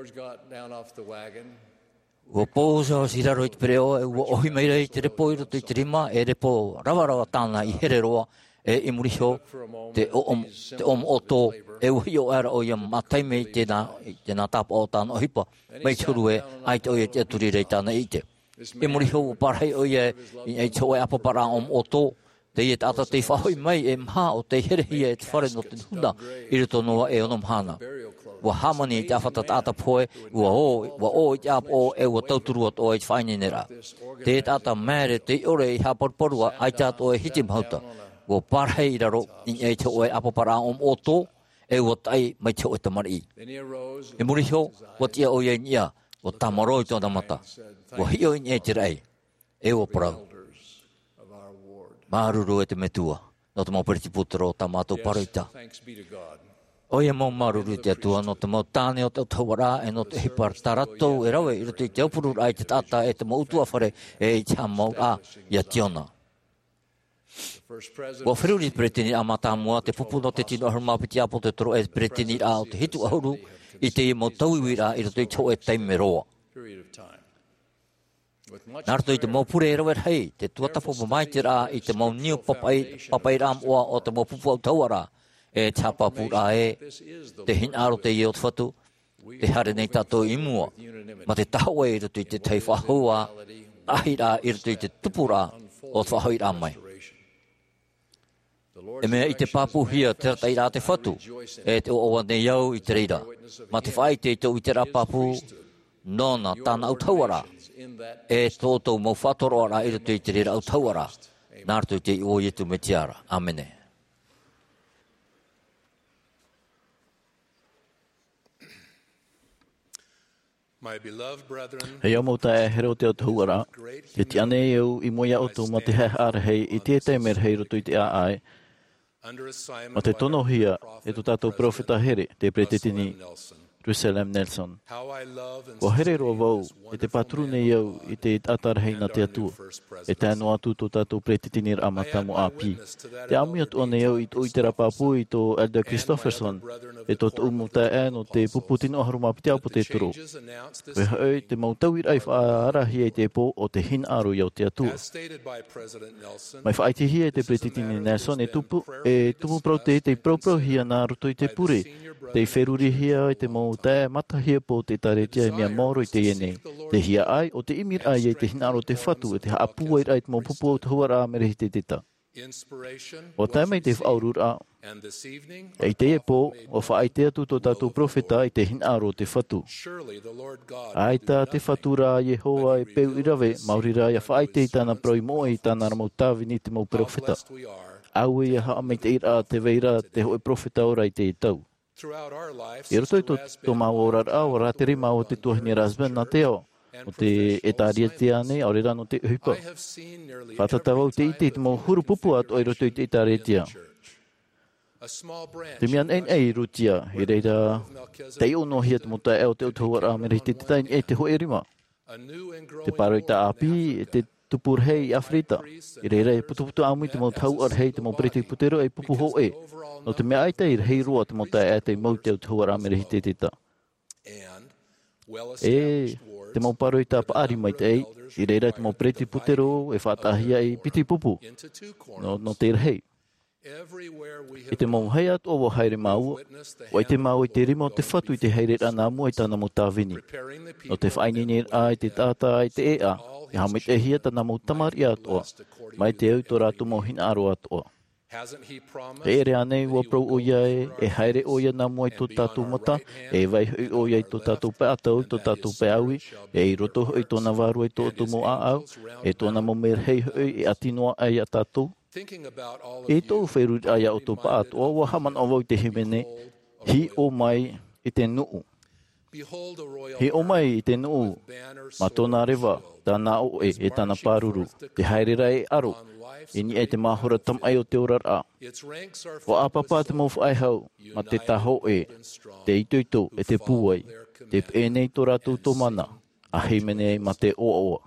Wa pō George I raro I te pere o, e wa ohi mai rei te repo I roto I te rima, e repo rawarawa tāna I here roa, e I muriho te om o tō e uhio era o ia mataime I tēnā tapa o tāna o hipa mai turu e ai te oia te aturi rei tāna I te. E muriho o parhei o ia I te oe apapara om o tō te I te ata te whahoi mai e mha o te herehia e te whare no te huna I rito noa e onom hana. Ua hamani I te awhata tāta poe, ua o I te ap o e ua tauturua o e te whainenera. Te tāta mere te ore I haparporua ai tāta o e hiti mauta. Ua parhei I raro I te oe apapara om o tō e ua tai mai te oe tamari. E muriho, ua tia o ia nia, ua tamaroi tōna mata. Ua hio I te rei, e ua parau. Maruru e te metua, no te mau periti putaro ta mātou paraita. O ia mau maruru te atua, no te mau tāne o te tauara, e no te hipar taratou, e rawe, I roto I te aupuru ai te tata, e te mau utua whare, e I te amau a, ia tiona. Wa whiruri pretini a matamua, te pupu no te tino harumapiti apo te toro e pretini a o te hitu ahuru, I te I mo tauiwira I roto I tō e teime roa. Nārto I te mau pure e rawer hei, te tuatapo mai te rā I te mau niu papai ram oa o te mau pupu au tauara, e tapa pura e, te hin aro te iot whatu, te hare nei tato I mua, ma te taua I roto I te tei whahua, ahi rā I roto I te tupura o te whahoi rā mai. E mea I te papuhia te rata I rā te whatu, e te oa nei au I te reira. Ma te whai te I te rā papu, nona tāna au tauara, e tōtou mau whatoro ara I roto I te reira au tauara, nārtu I te o ietu me tiara. Amene. Hei amauta e hero te o tauara, e te ane e au I moia o tō ma te hea arahei I te te mer hei roto I te ai, ma te tono hia e tō tātou profeta here, te pretetini Jerusalem Nelson. Wa here roa wau, e te paturu nei au I te atarhei na te atua, e te anu atu tō tātou pretetinir amatamu api. Te ami atu ane au I tō I te rapapu I tō Elder Christopherson, e tō umu te eno te puputino harumapiti apo te turo. We hae te mautawir ai whaarahi e te po o te hin aru iau te atua. Mai whaitihi e te pretetini Nelson e tupu prau te prau hia nā ruto I te pure, te wheruri hia e te mau te matahia po te taretia mea moro I te ienei. Te hia ai o te imir ai e te hinaro te whatu e te haapua I rai te mau pupu o te huara merehi te teta. O taimei te whaurura, e te e pō, o whaaitea tu tō tātou profeta i te hinaro te whatu. Aita te whatura a Yehowa e peu irawe, maurira ia whaaite i tāna proi moe i tāna ramau tāwini te mau profeta. Au e haa mei te ira te veira te hoe profeta ora i te i tau. I roto i tō mau ora rā, o rāteri mau te tuahini rasben na te o. O te etaria te ane, aurera no te hupa. Whatatawau te ite te mo huru pupu atu ai roto i te etaria te a. Te mian ein ei rutia, i reira te ono hia te mota eo te utuhua rā meri te tain e te hoe rima. Te paro i ta api, te tupur hei i Afrita. I reira e putuputu amui te mo tau ar hei te mo preti putero e pupu ho e. No te mea aita i hei rua te mota e te mau te utuhua rā meri te ta. Te mau paro i tā paari mai te ei, i reira te mau preti putero e whaatahia i piti pupu, no te rehei. I te mau hei atu o haere mau, o i te mau i te rima o te whatu i te heire rana mua i tāna mo tāwini. No te whainini a i te tāta i te ea, i hamai te hia tāna mo tamari atua, mai te au tō rātu mo hina aro atua. E ere anei ua prau o ia e haere o ia nā mua i tō tātou mata, e vai hui o ia i tō tātou pe atau, tō tātou pe aui, e i roto hui tōna waru i tō atu mo a au, e tōna mo mer hei hui i atinoa ai a tātou. E tō wheru ai a o tō pa atua, ua haman o wau te himene, hi o mai i te nuu. Hi o mai i te nuu, ma tōna rewa, tāna o e tāna pāruru, te haerera e aro. Ini e te mahora tam ai o te ora rā. O apapa te mau whaihau, ma te taho e, te itoito e te pūai, te pēnei tō rātou tō mana, a heimene ma te oa.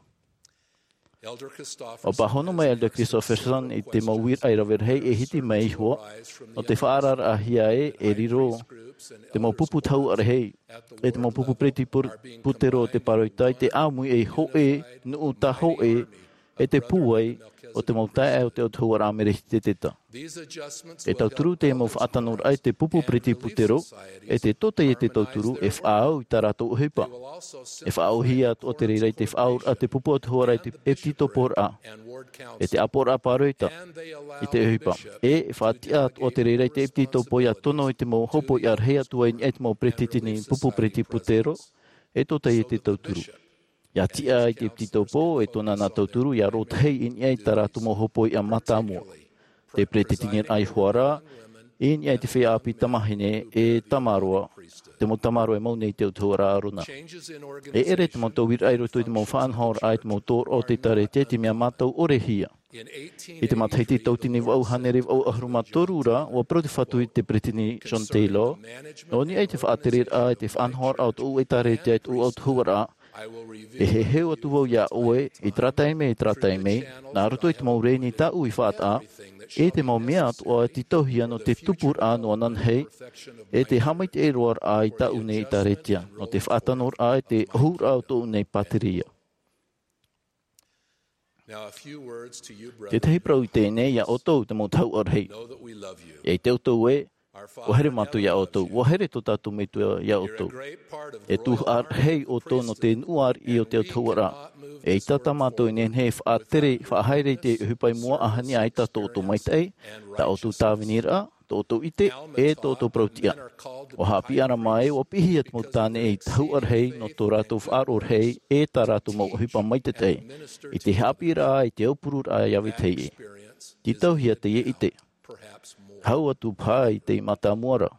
O pahono mai Elder Christopherson i te mau wir airawer hei e hiti mai ihua, o te whaarar a hia e riro, te mau pupu tau ar hei, e te mau pupu preti putero te paroitai, te amui e ho e, nuu ta ho e te pūai, o te mau tae o te o tuhua rā mere te teta. E tauturu te mau whaatanur ai te pupu preti putero, e te tota i te tauturu e whaau i tā rātou uhipa. E whaau hia o te reirei te whaau a te pupu o tuhua rai te eptito por a. E te apor a paroita i te uhipa. E whaatia o te reirei te eptito poi a tono i te mau hopo i ar hea tua i te mau preti tini pupu preti putero, e tota i te tauturu. Ia tia i te ptito po, e tōna nā tauturu, ia rotahei in iai tā rātu mo hopoi a matamua. Te pretetingen ai huara, in iai te whea api tamahine e tamaroa. Te mo tamaroa e mau nei te utuara aruna. E ere te mo tau wir airo tui te mo whaanhaur ai te mo tōr o te tare te te mea mātau orehia. I te matai te tautini wau hanere wau ahruma torura, o proti whatu i te pretini John Taylor, no ni ai te whaaterir ai te whaanhaur au tu e tare te au au tuara, e he heo atu wau ia oe, i tratai mei, nā roto i te mau reini tā ui whaata, e te mau mea atua ti tauhia no te tupur a no ananhei, e te hamait e roar a i tā une i tā retia, no te whaatanor a i te hur au tō une pateria. Te tehi prau i tēnei ia o tau te mau tau arhei. E te tau e, o here matu ia o tau, o here tō tātou meitua ia o tau. E tū ar hei o tō no te nuar i o te tauara. E i tata mātou i nen hei whaatere, whaahaere te hupai mua ahani a i tato o tō maitai, ta o tō tāwinira, tō tō ite, e tō tō prautia. O hapi ara mai, o pihi at mo tāne e tau ar hei, no tō rātou whaaror hei, e tā rātou mau hupa maitatei. I te hapi rā, i te aupurur a iawi tei e. Ti tauhia te e ite. Hau atu pai te mata muara.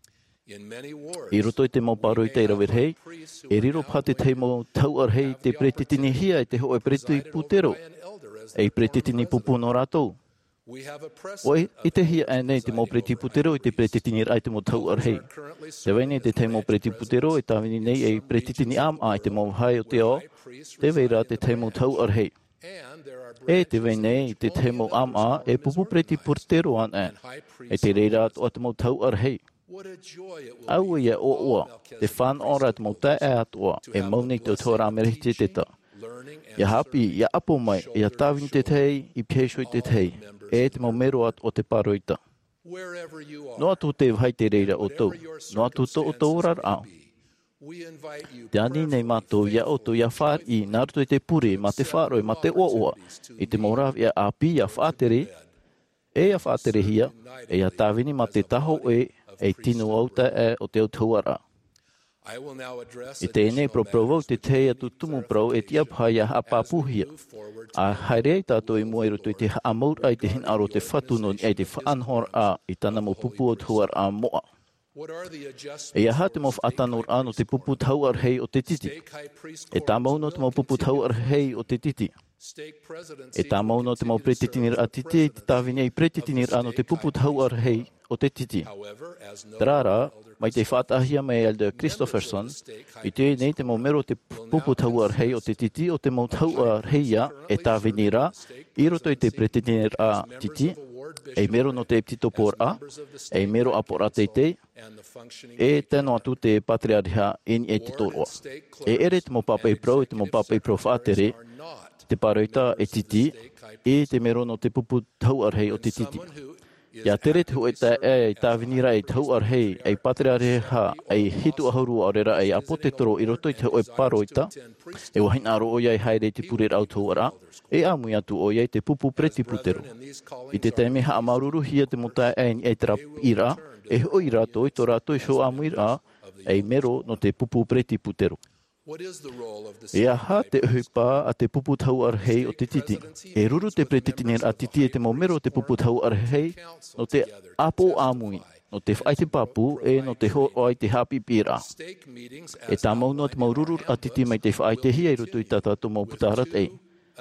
I roto i te mau paro i te irawer hei, e riro pate te mau tau ar hei te pretetini hia i te hoe preti putero, e pretetini pupu no rātou. O i te hia anei te mau preti putero i te pretetini rai te mau tau ar hei. Te waine te mau preti putero i tāwini nei e pretetini am a i te mau hai o te o, te weira te mau tau ar hei. E te weinei te te mau ama e pupu preti putero an e. E te reira o te mau tau ar hei. Au ia o oa, te whan ora te mau tae e atua, e mauni te utora amerite te ta. Ia hapi, ia apo mai, ia tāwini te tei, i piesoi te tei, e te mau mero at o te paroita. No atu te vai te reira o tau, no atu to o tau rar au. Te ani nei mātou ia oto ia whār i naruto i te puri, ma te whāroi, ma te oa, i te mauraw ia api ia whātere, E a whaaterehia, e a tāwini ma te taho e tino auta o te autuara. I tēnei proprovo te te atu tumu pro e tia pāia hapapuhia. A haere tātou i mua i roto i te haamour ai te hin aro te whatuno ni ai te whaanhor a i tana mo pupu o tuar a moa. E aha te mo whaatanor ano te pupu tauar hei o te titi. E tā mauno te mo pupu tauar hei o te titi. E tā mauno te mo pretitinir a titi e te tāwini ai pretitinir ano te pupu tauar hei o te titi. Tarara, mai te whaatahia mai Elder Christopherson, i te nei te mo mero te pupu tauar hei o te titi o te mo tauar heia e tāwinira, i roto i te pretitinir a titi, e mero no te ptito por a, e mero a por a teitei, e tēno atu te patriarha in e te toroa. E ere te mo papai pro, te mo papai pro whaatere, te paroita e titi, e te mero no te pupu tauar hei o te titi. Ia tere te hoe e tāwinira e tauar hei, e patriarha, e hitu ahuru aurera, e apote toro i roto i te hoe paroita, e wahina aro o iai haere te pure rau tauara, e amui atu o iai te pupu preti putero. I te teme ha amaruru hia te mota e te rapira, e hoi rato i tō rato i so amui ra, e mero no te pupu preti putero. E aha te uhipa a te pupu tauar hei o te titi. E ruru te pretitiner a titi e te momero te pupu tauar hei no te apo amui, no te whai te papu e no te ho ai te hapi pira. E tā maunua te maururur a titi mai te whai te hia i rutu i tatato mau putarat ei.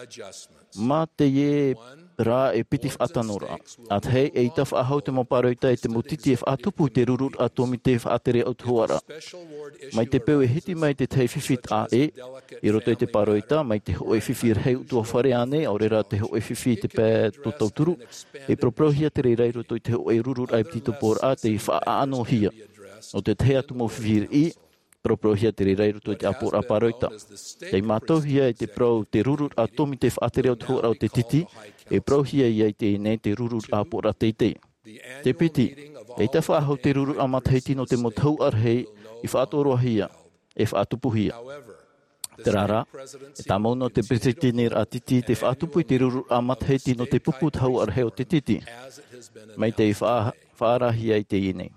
Ma te ye rā e piti whatanora. At hei e ita whaahau te maparoita e te motiti e whaatupu te rurur a tomi te whaatere au tuara. Mai te peu e hiti mai te tei whiwhit a e, i roto i te paroita, mai te hoe whiwhi rhei utua whare ane, aurera te hoe whiwhi te pē to tauturu, e proprohia te reirei roto i te hoe rurur ai ptito por a te whaano hia. O te te atu mo whiwhir i, proprohia te reirei roto i te apor a paroita. Tei mātou hia e te pro te rurur a tomi te whaatere au tuara o te titi, e prohia i te ne te rurur a apor a teitei. Te piti, e te whaahau te rurur a mataiti no te motau arhei, i whaatorohia, e whaatupuhia. Te rara, e tā mauno te presitinir a titi te whaatupu i te ruru a matheiti no te pupu tau arhe o te titi. Mai te whaarahia i te inei.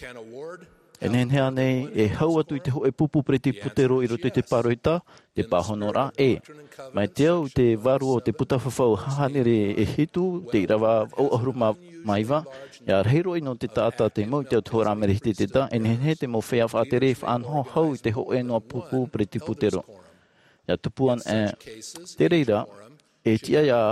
E nenhea nei, e hau atu i te hoe pupu preti putero i roto i te paroita, te pahonora e. Mai te au te varu o te putawhawhau hahanere e hitu, te irawa o ahuruma maiwa, e arheiro ino te tāta te mau te autora merehite te ta, e nenhe te mo whea whaatere whaanho hau i te hoe noa pupu preti putero. Ia tupuan e, te reira, e tia ia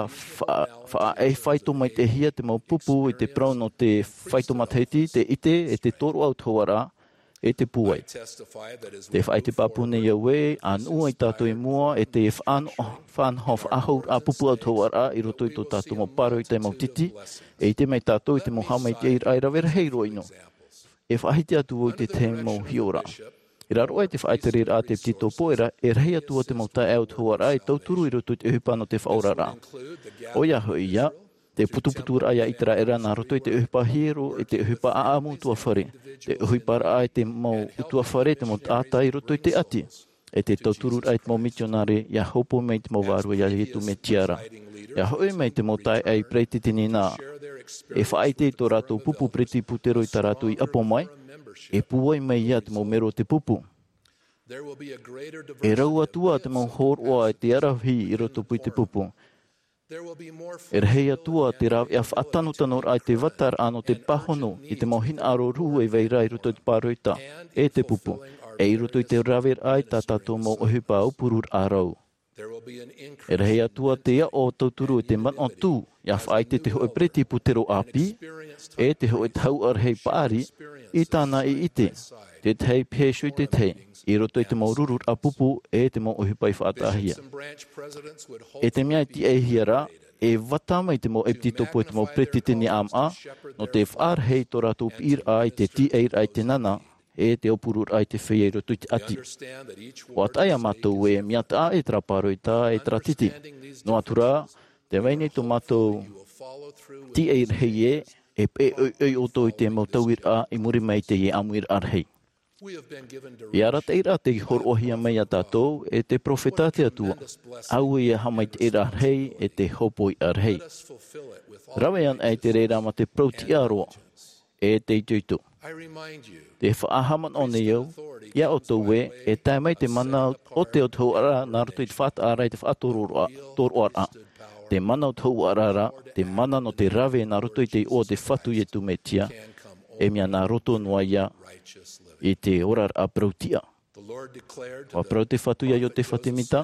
e whaito mai te hia te mau pupu i te prau no te whaito matheiti, te ite e te toro au tauara, e te puai. Te whai te papune iau e, anua i tātou i mua, e te whanhof ahau a pupu au tauara i roto i tō tātou mo paro i te mau titi, e i te mai tātou i te mo hama i te aira vera heiro ino. E whahiti atu o i te te mau hiora. I raro e te whaiterir a te ptito poera, e rei atu o te mau tae au tauara i tauturu i roto i te uhipa no te whaurara. Oia hoi ia, te putuputura ia itara era nā roto i te uhipa hiro, i te uhipa a amu utua whare. Te uhipa a te mau utua whare, te mau tātai i roto i te ati. E te tauturu ai te mau misionare, ia hopo mei te mau waru ia hitu me tiara. Ia hoi mei te mau tae ai preititini nā. E whaite i tō rātou pupu preti putero i tā rātou i apo mai, e puai mai ia te mau mero te pupu. E rau atua te mau horoa e te arahi i roto pui te pupu. E rehei atua te rau ea whaatanutano ai te watar ano te pahono i te mau hin aro ruu e veira i roto i te paroita e te pupu. E i roto i te rawer ai tātato mau ohipa au purur a rau. E rehei atua te ia o tauturu i te man o tū, ia whaite te hoe preti putero api, e te hoe tau arhei pāri, i tāna i ite, te tei pēshu i te tei, i roto i te mau rurur a pupu e te mau ohipai whaatahia. E te mea ti e hiara, e watama i te mau eptito po i te mau preti tini ama, no te whaarhei tō rātou pīr ai te ti eir ai te nana, e te opurur ai te whea i roto i te ati. O ataia mātou e miata a e traparoita e tratiti. No atura, te waine tō mātou ti eir hei e pe oi oto i te mau tauir a i muri mai te e amuir arhei. Ia rata ira te horohia mai a tātou e te profetate atua. Au ia hamait ira arhei e te hopo i arhei. Rawe an ai te reira ma te prauti aroa e te ituitu. Te whaahaman o ne iau, ia o tau e tai mai te mana o te o tau ara nā rato i te whata ara i te whaatoro ara. Te mana o tau ara, te mana no te rawe nā roto i te o te whatu i tu metia, e mea nā roto noa ia i te orar a prautia. Wa prau te whatu ia o te whatimita,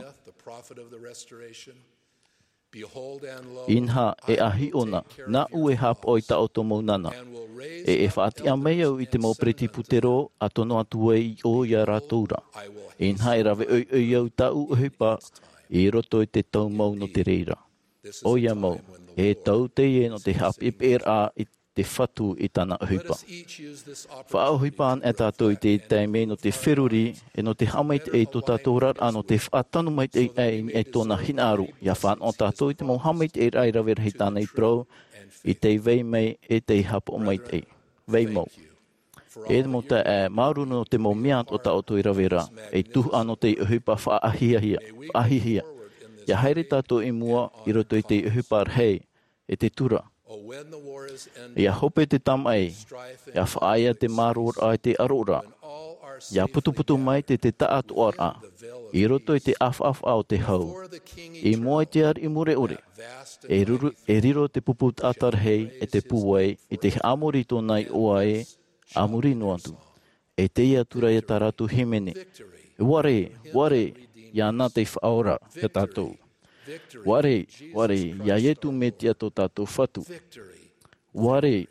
inha e ahi ona, nā ue hap o i ta o tomo nana. E whaati a mei au i te maupreti putero a tono atu i o ia rātoura. Inha e rawe oi au ta uhipa i roto i te tau mau no te reira. O ia mau, e tau te e no te hap i pēr i te whatu i tana uhipa. Whaauhipa an e tātou i te taime no te whiruri e no te hamait e to tātou rar ano te whaatanu mai e tōna hinaru. Ia whaan o tātou i te mau hamait e rai rawe rahi tāna i prau i te vei mai e te hap o mai te vei mau. E mo te mauru no te mau miat o tātou i rawe ra e tuhu ano te uhipa whaahihia. Ia haere tātou i mua i roto i te uhipa arhei e te tura. Ia hope te tamai, ia whaaya te maror ai te arora. Ia putuputu mai te taat ora. I roto i te af au te hau. I mua te ar i mure ore. E riro te puput atar hei e te puwai i te amori tonai oae amori noatu. E te ia tura i taratu himene. Ware, ia nā te whaora ia tātou. Ware, ia ietu me tia tō tātou whatu. Ware,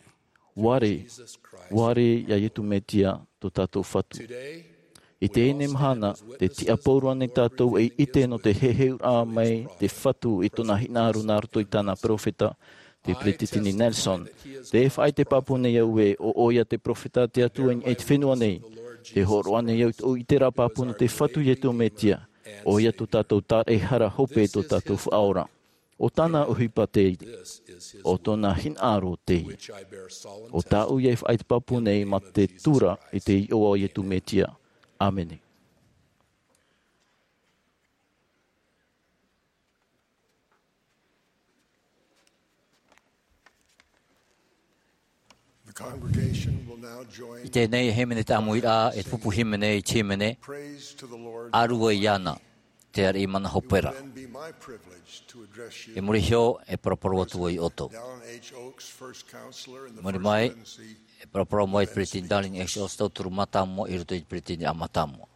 ia ietu me tia tō tātou whatu. I te ene mhana, te tia pauruane tātou e ite no te heheur a mai te whatu i tōna hinaru nāruto i tāna profeta, te Pretitini Nelson. Te whai te papune iau e o oia te profeta te atuain e te whenua nei. Te horoane iau o i te rapapuna te whatu ietu me tia. O ia tō tātou tāre hara hope tō tātou whaora. O tāna uhipa te ide. O tōna hinaro te i. O tā uia i whai te papu nei ma te tura i te i oa i tu metia. Amene. I tēnei hemene te amuira e pupu himene i tīmene, arua i ana te ar i mana hopera. E muri hio e paraparo atua i oto. Muri mai e paraparo mo i Pretini Darling H. Oaks tauturu matamo i ruto i Pretini a matamo.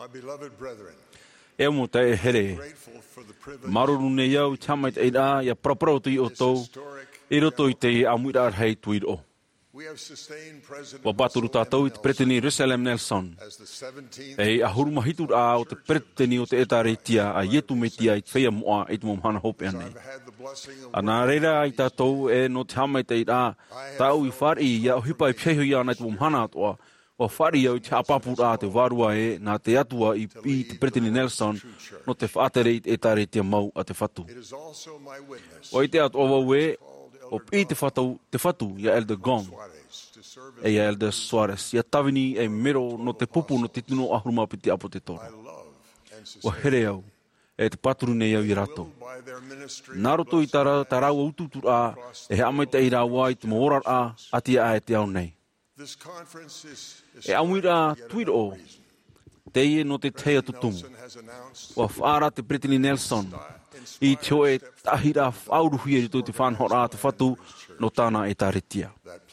E mo te here. Maruru ne iau tamait e rā ia proprauti o tau I roto I te amuira hei tuiro. Wa baturu tātou I te preteni Jerusalem Nelson. E ahuru mahitur a o te preteni o te etaretia a ietu metia I te whea moa I te momhana hope anei. A nā reira I tātou e no te hamai te rā tau I whari ia o hipa I pseho ia na te momhana atoa. O whari au te apapura te warua e nā te atua I te preteni Nelson no te whaatere I te etaretia mau a te whatu. O I te atua wau e o I te whatu ia Elder Gong. E ia Elder Suarez. Ia tawini e mero no te pupu no te tino ahuruma pi te apo te toro. Wa here au. E te paturu nei au I rato. Nā roto I tarau au tutura e he amai te iraua I te moorar a atia a e te au nei. E amuira tuiro te ie no te teia tutumu. Wa whaara te Preteni Nelson I te oe tahira whauruhia I te whanhora te whatu no tāna e tāretia.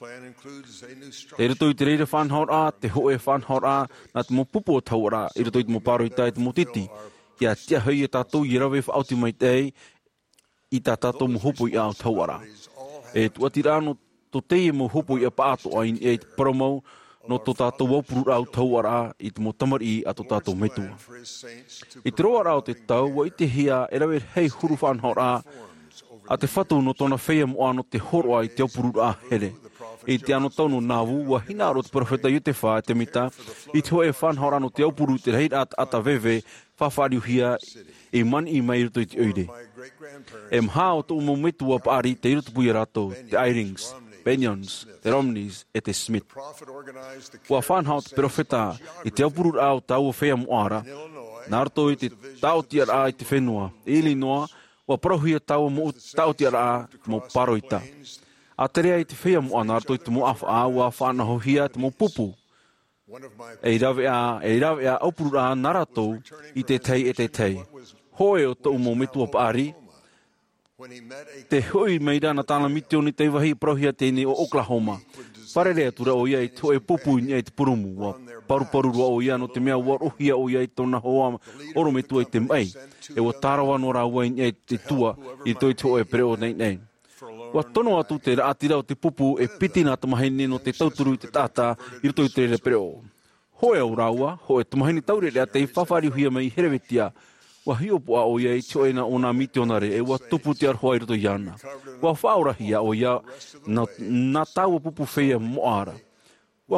E rito I te reira whanhora, te hoe whanhora na te mo pupo tauara, I rito I te mo paro I tai te mo titi. Ia tia hui e tātou I rawe whauti mai tei I tā tātou mo hopo I au tauara. E tuatira no to te mo hopo I a pāto ai e te promo no to tātou waupuru au tauara I te mo tamari a to tātou metua. I te roa rao te tau, wa I te hia e rawe hei huru whanhora a te whatu no tona whea moa no te horoa I te opuru a here. I te ano tau no nāwu, wa hina aro te profeta Iotefa te mita, I te hoe whanhora no te opuru te rei ata vewe, whawhariu hia I mani I mai ruto I te oire. E mha o tō mo metua paari te irutupu I rato, te Irings, Benions, te Romneys e te Smith. Wa whanhao te profeta I te opuru au tau o whea moara, nā rato I te tautia rā I te whenua, Illinois, wa prohia tau mo tautia rā mo paroita. A terea I te whea moa nā rato I te mo awha a wa whanaho hia te mo pupu. E rawe a opuru rā nā rato I te tei e te tei. Hoe o tau mo metua paari, te hui meira na tāna mitio ni te wahi prohia tēne o Oklahoma. Wharerea tura o ia I toe pupu I te purumu, wa paru roa o ia no te mea warohia o ia I tōna hoa oro metua I te mai. E wa tārawa no rāua I te tua I toi toe preo nei. Wa tono atu te raatira o te pupu e piti nā tamahine no te tauturu I te tata I toi te re preo. Hoe au rāua, hoe tamahine taurerea te whawhariuhia mai herewetia. Wa hiopoa o ia I te oena o nā mitionare e wa tupu te arhoa I roto iana. Wa whaurahia o ia nā tāua pupu whea moara. Wa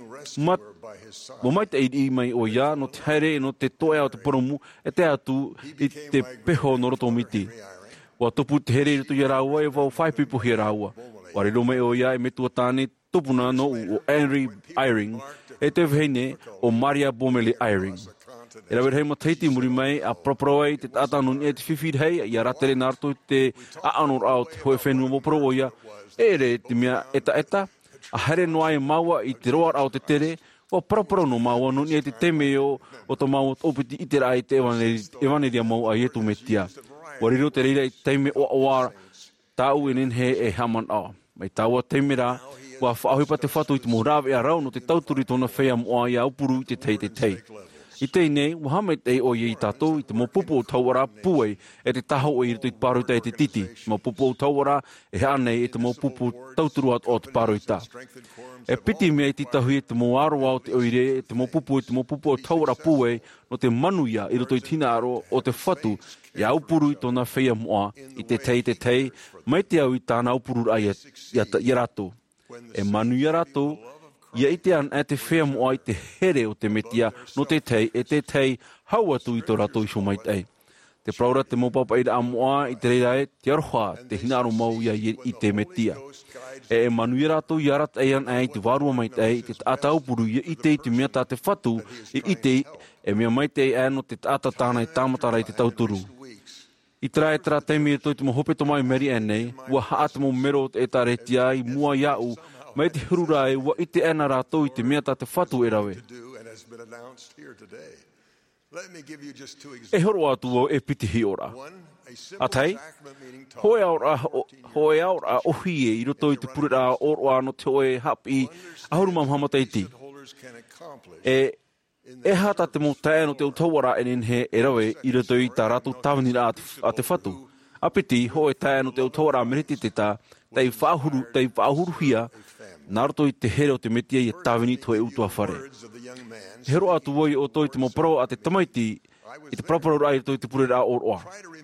mai te I mai o ia no te haere no te toea o te poromu e te atu I te peho no roto miti. Wa tupu te here I roto ia rāua e wau whai pipo hia rāua. Wa riro mai o ia e metua tāne tupuna no o Henry Eyring e te vheine o Maria Bomeli Eyring. E rawe rei mo teiti muri mai a proproai te tata nuni e te whiwhir hei I a ratere nārto te aanor au te hoe whenua mo proia e re te mea eta a here noa e maua I te roar au te tere o propro no maua nuni e te teme o to maua opiti I te rai te evaneria mau a ietu metia. Wariro te reira I teime o awara tau e nenhe e haman au. Mai taua teime rā wa whaahipa te whatu I te mo rawe a rau no te tauturi tona whea moa I a upuru I te tei. I teinei, wahamai te o I tātou I te mo pupu o tauara puei e te taho o I rito I te paruita e te titi. Mo pupu o tauara e hea nei e te mo pupu tauturu at o te paruita. E piti mea I te tahui e te mo aroa o te oire e te mo pupu o tauara puei no te manuia I rito I tina aro o te whatu I a upuru I tona whea moa I te tei mai te au I tāna upuru ai I rato. E manuia rato Ia I te an e te whea moa I te here o te metia no te tei e te tei hau atu I tō rato I so mai tei. Te praura te mopapa I a moa I te reira e te aroha te hinaro mau ia I te metia. E manui rato I arat e an e te warua mai tei I te tata upuru I te mea tā te whatu I te e mea mai tei e no te tata tāna I tāmatara I te tauturu. I tra e tra teimi e toi te mo hope to mai Mary Ann nei, ua haa te mo mero e taretia I mua iau, mai te hurura e ua I te ena rātou I te mea tā te whatu e rawe. E horo atu o e piti hi ora. Atai, hoe aura ohi e I roto I te purera oroa no te oe hapi ahurumam hamateiti. E E hata te mo tae no te utawara he e rawe I rato I tā ratu tawini a te whatu. Apiti ho e tae no te utawara meriti te tā, tei whaahuru hia, nā rato I te here o te metia I tawini to e utua whare. Hero atu woi o toi te mo pro a te tamaiti, I te proparo rai toi te purera o roa.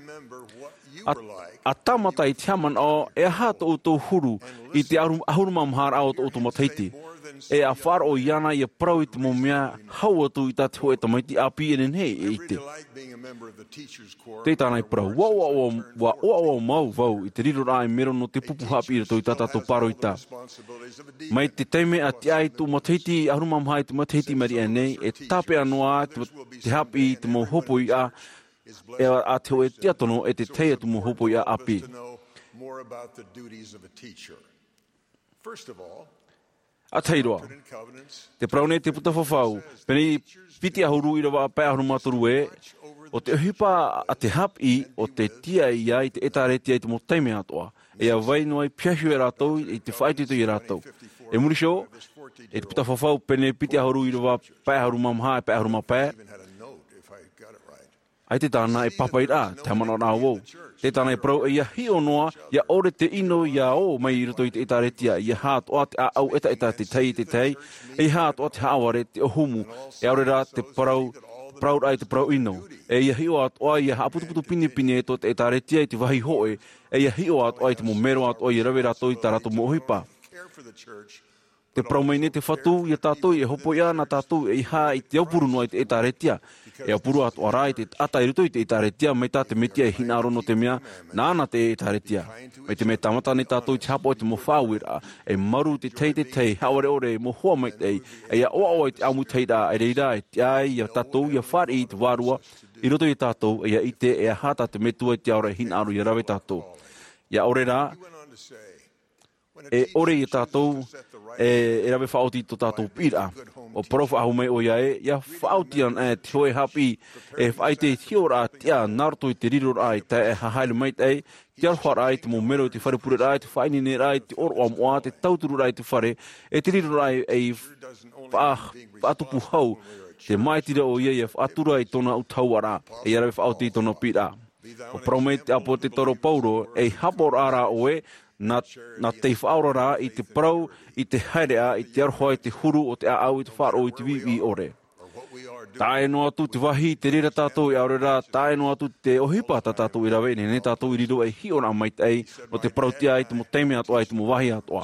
A tamata I te haman o e aha to uto huru I te ahuruma mhara o to mataiti. E a whar o iana I a prau I te mo mea hau atu I tā te hoe tamaiti a pi enen hei e ite. Te tānai prau, wa oa mau vau I te riro rai mero no te pupu hapi I rato I tātato paro I tā. Mai te teime a te ai tu mataiti, ahuruma mhai te mataiti mari anei, e tape anoa te hapi I te mo hopo I a e a te oe tia tono e te teia tu mo hopo I a api. A teiroa, te praune te puta whawhau, peni piti ahuru I rawa pai ahuru matoru e, o te hipa a te hapi o te tia I ai te etareti ai te mo teime atoa, e a vai noai piahiu e ratou I te whaititu I ratou. E murisho, e te puta whawhau pene piti ahuru I rawa pai ahuru mamha e pai ahuru mapai, ai te tāna e papai rā, te hamana rā wau. Te tāna e prau e ia hi o noa, ia ore te ino ia o mai I rato I te etaretia, ia hāt o te au eta te tei, e hāt o te hāware te ohumu, e aure rā te prau rai te prau ino. E ia hi o at oa ia haputuputu pine to te etaretia I te wahi hoe, e ia hi o at oa I te mo mero at oa I rawe rato I tā rato mo ohipa. Te prau mai ne te whatu, ia tātou, e hopo ia na tātou, e iha I te aupuru noa I te etaretia. E apuru atu arai te ata I ruto I te etaretia, mai tā te metia e hina arono te mea, nāna te etaretia. Mai te mea tamata ne tātou te hapo I te mo whāwira, e maru te tei, haware ore, mo hoa mai tei, e ia oa I te amu tei rā, e reira, e te ai, ia tātou, ia whare I te wārua, I roto I tātou, e ia I te, e a hata te metua I te aura hina aro I rawe tātou. Ia ore rā, e ore I tātou, e rawe whaoti to tātou pira. O profa ahu mai o ia whaoti an e te hoe hapi, e whaite tio rā tia naruto I te riro rā I te e hahaile mai te, te arwha rā I te mo mero I te wharepure rā I te whainine rā I te oro am oa, te tauturu rā I te whare, e te riro rā I whaatupu hau, te maitira o ia whaatura I tona utaua rā, e rawe whaoti I tona pira. O promei te apo te toro pauro, e hapor ara oe, na te whaora rā I te prau, I te hairea, I te arwha I te huru o te aau I te wharo I te vivi ore. Tae no atu te wahi, te rira tātou I aore rā, tae no atu te ohipa tātou I rawe, ne tātou I riro e hiona mai tei, no te prautia I te mo teime atoa, I te mo wahi atoa.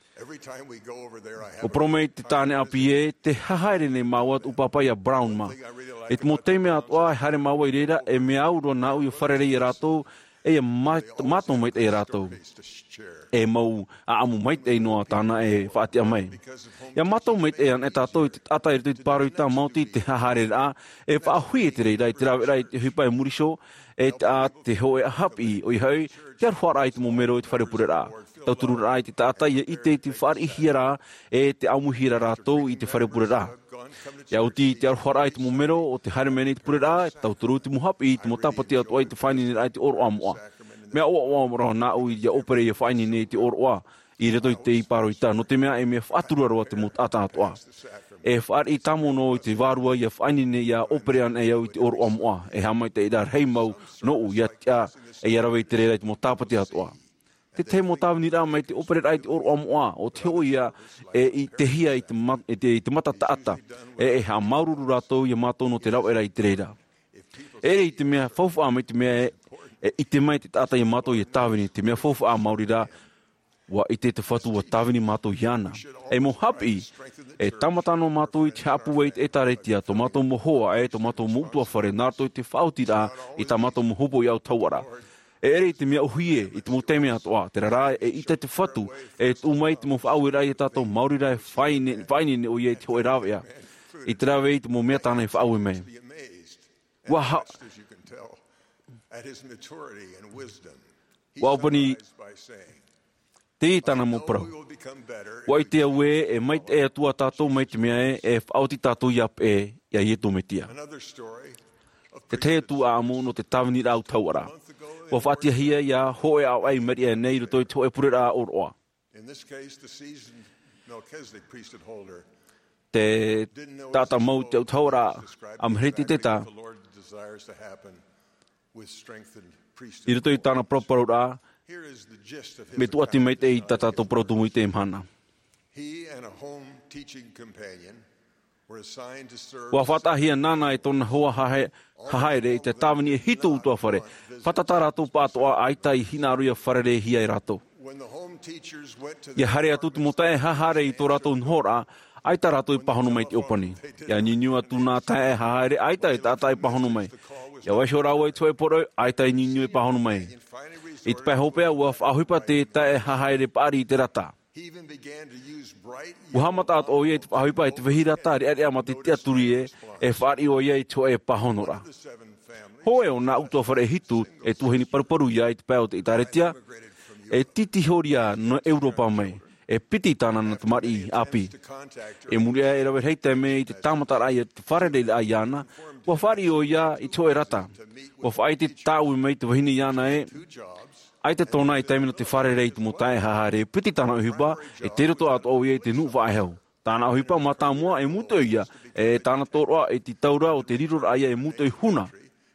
O promei te tāne api e, te hahaere ne mawat upapai a Brown ma. E te mo teime atoa, hare mawa I reira, e me auro na ui wharerei ratou, e mato mai te ratou. E mau a amu mai te noa tāna e whaatia mai. Ia mato mai te an e tātou te atai te paro I tā mauti te hahare rā, e whaahui e te reira I te rawe rai te hupai murisho, e te hoe a hapi o I hau, te arwha rai te mo mero I te wharepure rā. Tauturu rai te tātai I te whaarihia rā, e te amuhira rātou I te wharepure rā. Ia uti te arwha rai te mo mero o te haremene I te pure rā, tauturu te mo hapi, te mo tapati atu ai te whainini rai te oro amoa. Mea oa mora nā ui ia opere I whainini te oro a, I reto I te iparo I tā, no te mea e mea whaaturua roa te mo ata atoa. E whaari I tamono I te wārua ia whainini ia opere an e au I te oro amoa, e hamai te idar hei mau no u ia tia e iarawei te reira I te mo tāpati atoa. Te mo tāwini rā mai te opere rai te oro amoa, o te o ia I te hia I te mata taata, e ha maururu rātou ia mātou no te rau e rai te reira. Ere I te mea whauwha mai te mea I te mai te tata I mātou I tāwini, te mea whauwha a mauri rā, wa I te whatu wa tāwini mātou iana. E mo hapi, e tamatano mātou I te hapu e te etaretia, to mātou mohoa to mātou muutua whare, nārtou I te whauti rā, I tā mātou mohopo I au tauara. E ere I te mea uhuie, I te mo teime atoa, te rā e I te whatu, e tu mai te mo whau rai e tātou mauri rai whainine o I te hoe rāwea. I te rāwe I te mo mea tāna I whau mei. Waha, Waupani, te tāna mo prau. Wai te aue e mai te atua tātou mai te mea e whaoti tātou iap e ia ieto me tia. Te te atu āmo no te tāwini rau tauara. Wa whaatia hia ia hoe au ai meri e nei ruto I te hoe pure rā oroa. te tata mau te utaura am hriti te ta. I roto I tāna proparura, me tuati mai te I tata to protumu I te mhana. Wa whatahia nana I tona hoa haere I te tāwani e hito utua whare. Whatatara tō pātoa aita I hina aruia wharere hia I rato. Ia hare atu te motae hahare I tō rato nhora, aita rato I pahonu mai te opani. Ia niniu atu nā tae hahare, aita I tātai pahonu mai. Ia waisho rawa I tue poro, aita I niniu I pahonu mai. I te pai hopea ua whahuipa te tae hahare pari I te rata. Ua hamata at o ia I te whahuipa I te vahirata ri area mati te aturi e whari o ia I tue e pahonora. Hoe o nā utua whare hitu e tuhini paruparu ia I te pai o te itaretia, e titi horia no Europa mai, e piti tāna na te mari api. E muria e rawe heite me I te tāmatara ai te wharerele ai ana, ua whari o ia I tue rata. Ua whai te tāu mai te wahini iana e, ai te tōna I teimina te wharerei te motae hahare, piti tāna uhipa, e te roto ato o ia I te nuwa ahau. Tāna uhipa mata mua e muto ia, e tāna tōroa e te taura o te rirora aia e muto I huna.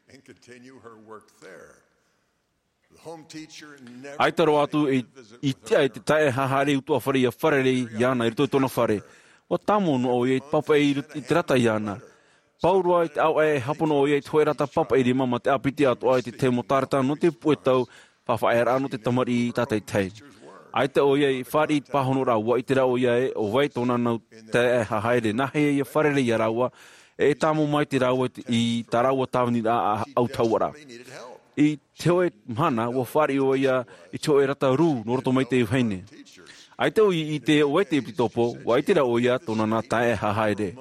Ai taro atu I tia I te tae hahare utua whare ia wharerei iana I rito I tōna whare. Wa tamono o ia I te papa I te rata iana. Paurua I te au e hapono o ia I te hoe rata papa I rima ma te apiti atu ai te te motarata no te puetau whawhaera ano te tamari I tātai tei. Ai te o ia I whari I pahono raua I te rau ia e o wai tōna nau te hahaere nahe ia wharere ia raua e tāmo mai te raua I tā raua tāwani a au tauara. I te oe mhana ua whari o ia I te oe rata rū no roto mai te uheine. Ai te o I te oe te pitopo wa I te rau ia tōna nā tae hahaere.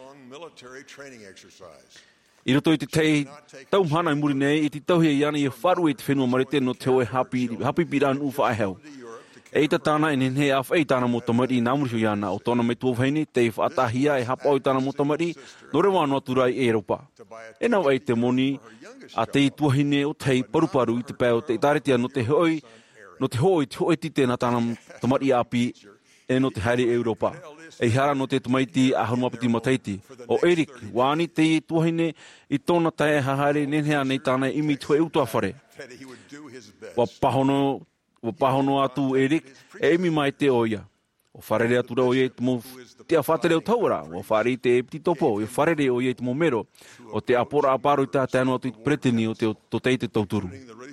I roto I te tei tau mhana I muri nei I te tauhia iana I wharu I te whenua marete no te oe hapi piran uwha ahau. E ta tāna e nenhe awha I tāna motamari I nāmuriho iana o tōna me tuawhaini te whaatahia e hapa o I tāna motamari no rewa anō aturai e Europa. E nau ei te moni a te tuahine o tei paruparu I te pēo te itaretia no te hoi te hoi tite na tāna tamari api e no te haere Europa. E hara no te tumaiti a hanumapiti mataiti. O Eric, wāni te tuahine I tōna tae hahare nenhea nei tāna imi tue utua whare. Wa pahono atu Eric, e imi mai te oia. O wharere atu rau ia I te mo te a whatere o tauara. O whare te epiti topo, o wharere o ia I te mo mero. O te apora aparo I te atano atu I te pretini o te teite tauturu.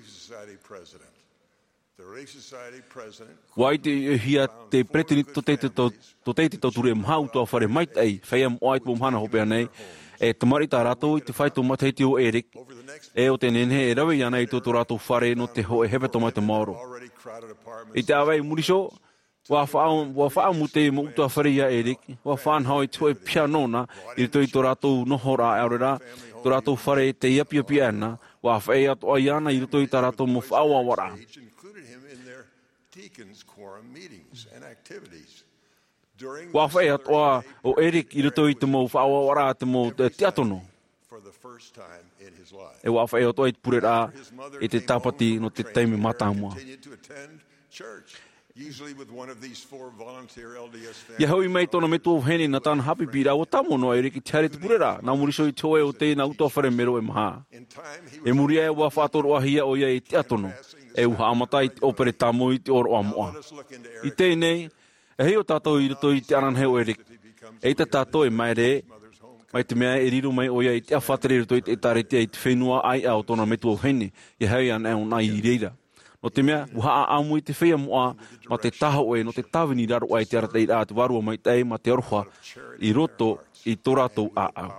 Wai te hia te pretini to teite tauturu e mhau toa whare mait ei, whaia moai te mhana hopea nei, e tamari tā rato I te whaito mataiti o Eric, e o te nenhe e rawe iana I tō rato whare no te ho e hepeto mai te maoro. I te awei muriso, wa wha mu te mo utua whare ia Eric, wa whanhau I tue pia nona, I rito I tō rato nohora aurera, tō rato whare te iapi ana, wa whae atu ai ana I rito I tā rato mo whaua wara. Wa whae atoa o Eric I rito I te mo whaua wara te mo te atono. E wa whae atoa I te purera I te tapati no te teimi matamua. Ia hui mei tōna me tō hene na tāna hapi pira o tamono Eric I te hare te purera. Nā muriso I toe o tēnā utoa whare mero e maha. E muria e wa whātoro ahia o ia I te atono. E uha amata I te opere tamo I te oro amoa. I tēnei, e hei o tātou I rito I te aranheo Eric. E ta tātou e mai re, mai te mea e riro mai o ia I te awhatere rito I te taretia I te whenua ai au tōna me tō hene. I hei an e nai I reira. No te mea, uha a amu I te whea moa, ma te taha oe, no te tawini raro ai te aratei rā te warua mai tei, ma te aroha, I roto I tō rātou a au.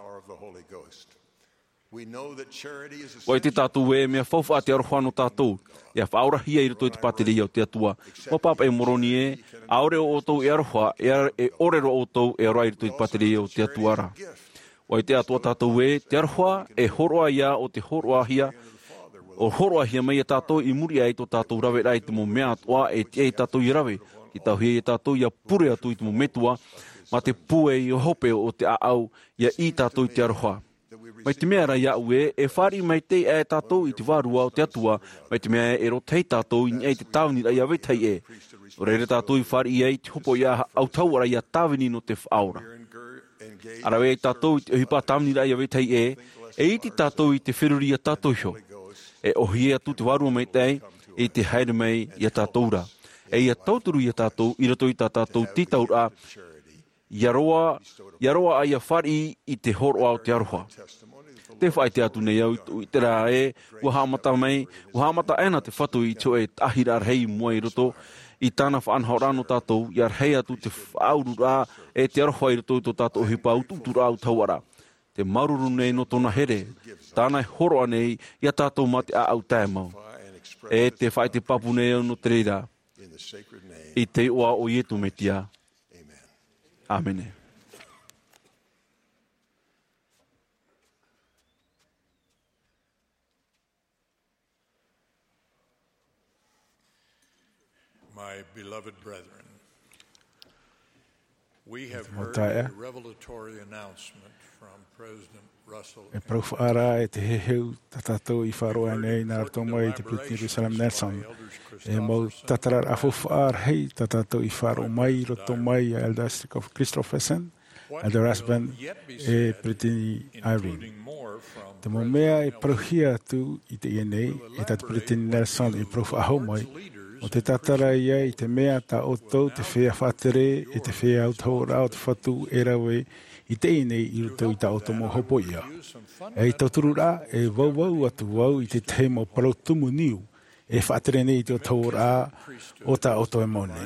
Oi te tātou e mea whauwha te aroha no tātou, ia whaurahia I roto I te pateri au te atua. Mo papa e moroni e, aore o otou e aroha, e orero o otou e arai roto I te pateri au te atuara. Oi te atua tātou e, te aroha e horoa ia o te horoahia, o horoahia mai e tātou I muri ai tō tātou rawe rai te mo mea atua e te e tātou I rawe. Ki tauhia e tātou ia pure atu I te mo metua, ma te pue I hope o te aau ia I tātou I te aroha. Mai te mea rai au e whari mai te e tātou I te wārua o te atua, mai te mea e rotei tātou I ei te tāwini rai awe tei e. O reire tātou I whari I ei te hopo ia au tauara ia tāwini no te whaora. Arawe tātou i te hipa tamni rai awe tei e iti tātou i te whiruri a tātou hio. E ohia tu te warua mei tei, e te haere mei i a tātou ra. E ia tauturu i a tātou, i rato i tātou titaur a, ia roa ai a whari i te horoa o te aroha. Te whai te atu nei au, i te rā ua hamata mei, ua hamata ena te whatu i tō e tahira rei mua i roto, i tāna whaanhaurano tātou, i arhei atu te whauru rā, e te aroha i roto i tō tātou hipa au tūtu rā au tauara. Te maruru nei no tōna here, tāna horoa nei, i a tātou mate a au tēmau. E te whai te papu nei au no te reira, i te oa o ietu me tia. Amen. My beloved brethren, we have heard a revelatory announcement from President Russell. E prof ara e te heheu tatatou I wharoa nei nā rato mai te Piti Jerusalem Nelson. E mau tatarar afufar hei tatatou I wharo mai roto mai a Elder Christopherson, Elder Rasban e Piti Irene. Te mo mea e prohia tu I te ienei e tatu Piti Nelson e prof aho mai. O te tatara ia I te mea ta otou te whea whatere e te whea autaura o te whatu e rawe I te inei I ruto I ta otomo hopo ia. E I tauturu rā e wau atu wau I te teimo parotumu niu e whatere nei I te otaura o ta oto e mone.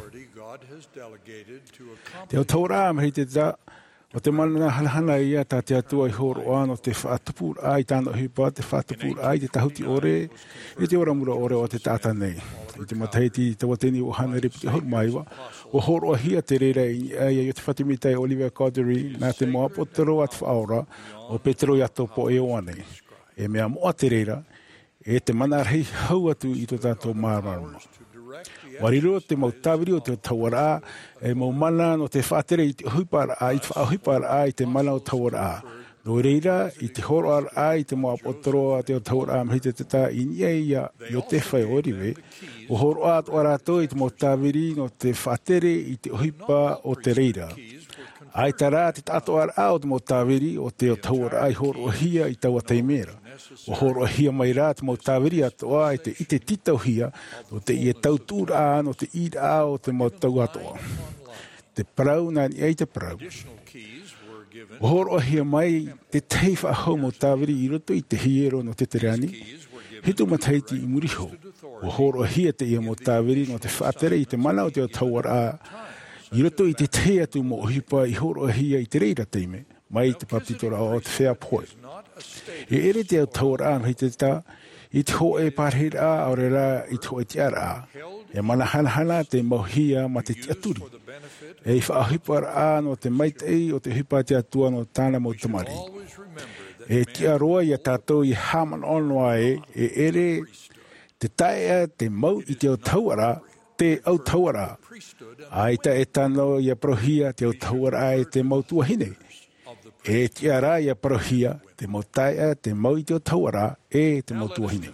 Te otaura mahi te ta o te mana halahana ia ta te atua I horo ano te whaatupur ai tāna hipa te whaatupur ai te tahuti ore I te oramura ore o te tāta nei. I te mataiti te wateni o hana ripu te hormaiwa o horo ahia te reira I te whatimitai Oliver Cowdery nā te moa potero at whaora o Petro Iato po e oane. E mea moa te reira e te mana rei hau atu I to tātou māmarama. Wariro te mau tawiri o te tawara e mau mana no te whātere I te huipara I te mana o tawara. No reira I te horo ar I te moa potoro a te o tawara mhite te tā inia ia I o te whai oriwe. O horo a to arato I te mau tawiri no te whātere I te huipa o te reira. Ai tara te tato ar o te mau tawiri o te o tawara I horo hia I taua teimera. O horo hia mai rā te mau tāwiri atoa I te titau hia o te I e tautūra no te ira o te mau tau atoa. Te parau nā ni ei te parau. O horo hia mai te teiwha hau mau tāwiri I roto I te hiero no te tereani. Hitu mataiti I muriho. O horo hia te ia mau tāwiri no te whātere I te mana o te o tauara. I roto I te te atu mo hipa I horo hia I te reira teime. Mai te papitora o te whea poi. E ere te au tauara hei te ta, I te ho e parhera a ore rā I te ho e tiara. E mana hana te mauhia ma te tiaturi. E I whaahipar a no te maitei o te hipa te atua no tāna mo tamari. E tiaroa I a tātou I haman onwa e ere te taea te mau I te au tauara, te au tauara. Aita e tano I a prohia te au tauara e te mau tuahine. E tiara I a prohia te mau taea te mau I te o tauara e te mau tuahine.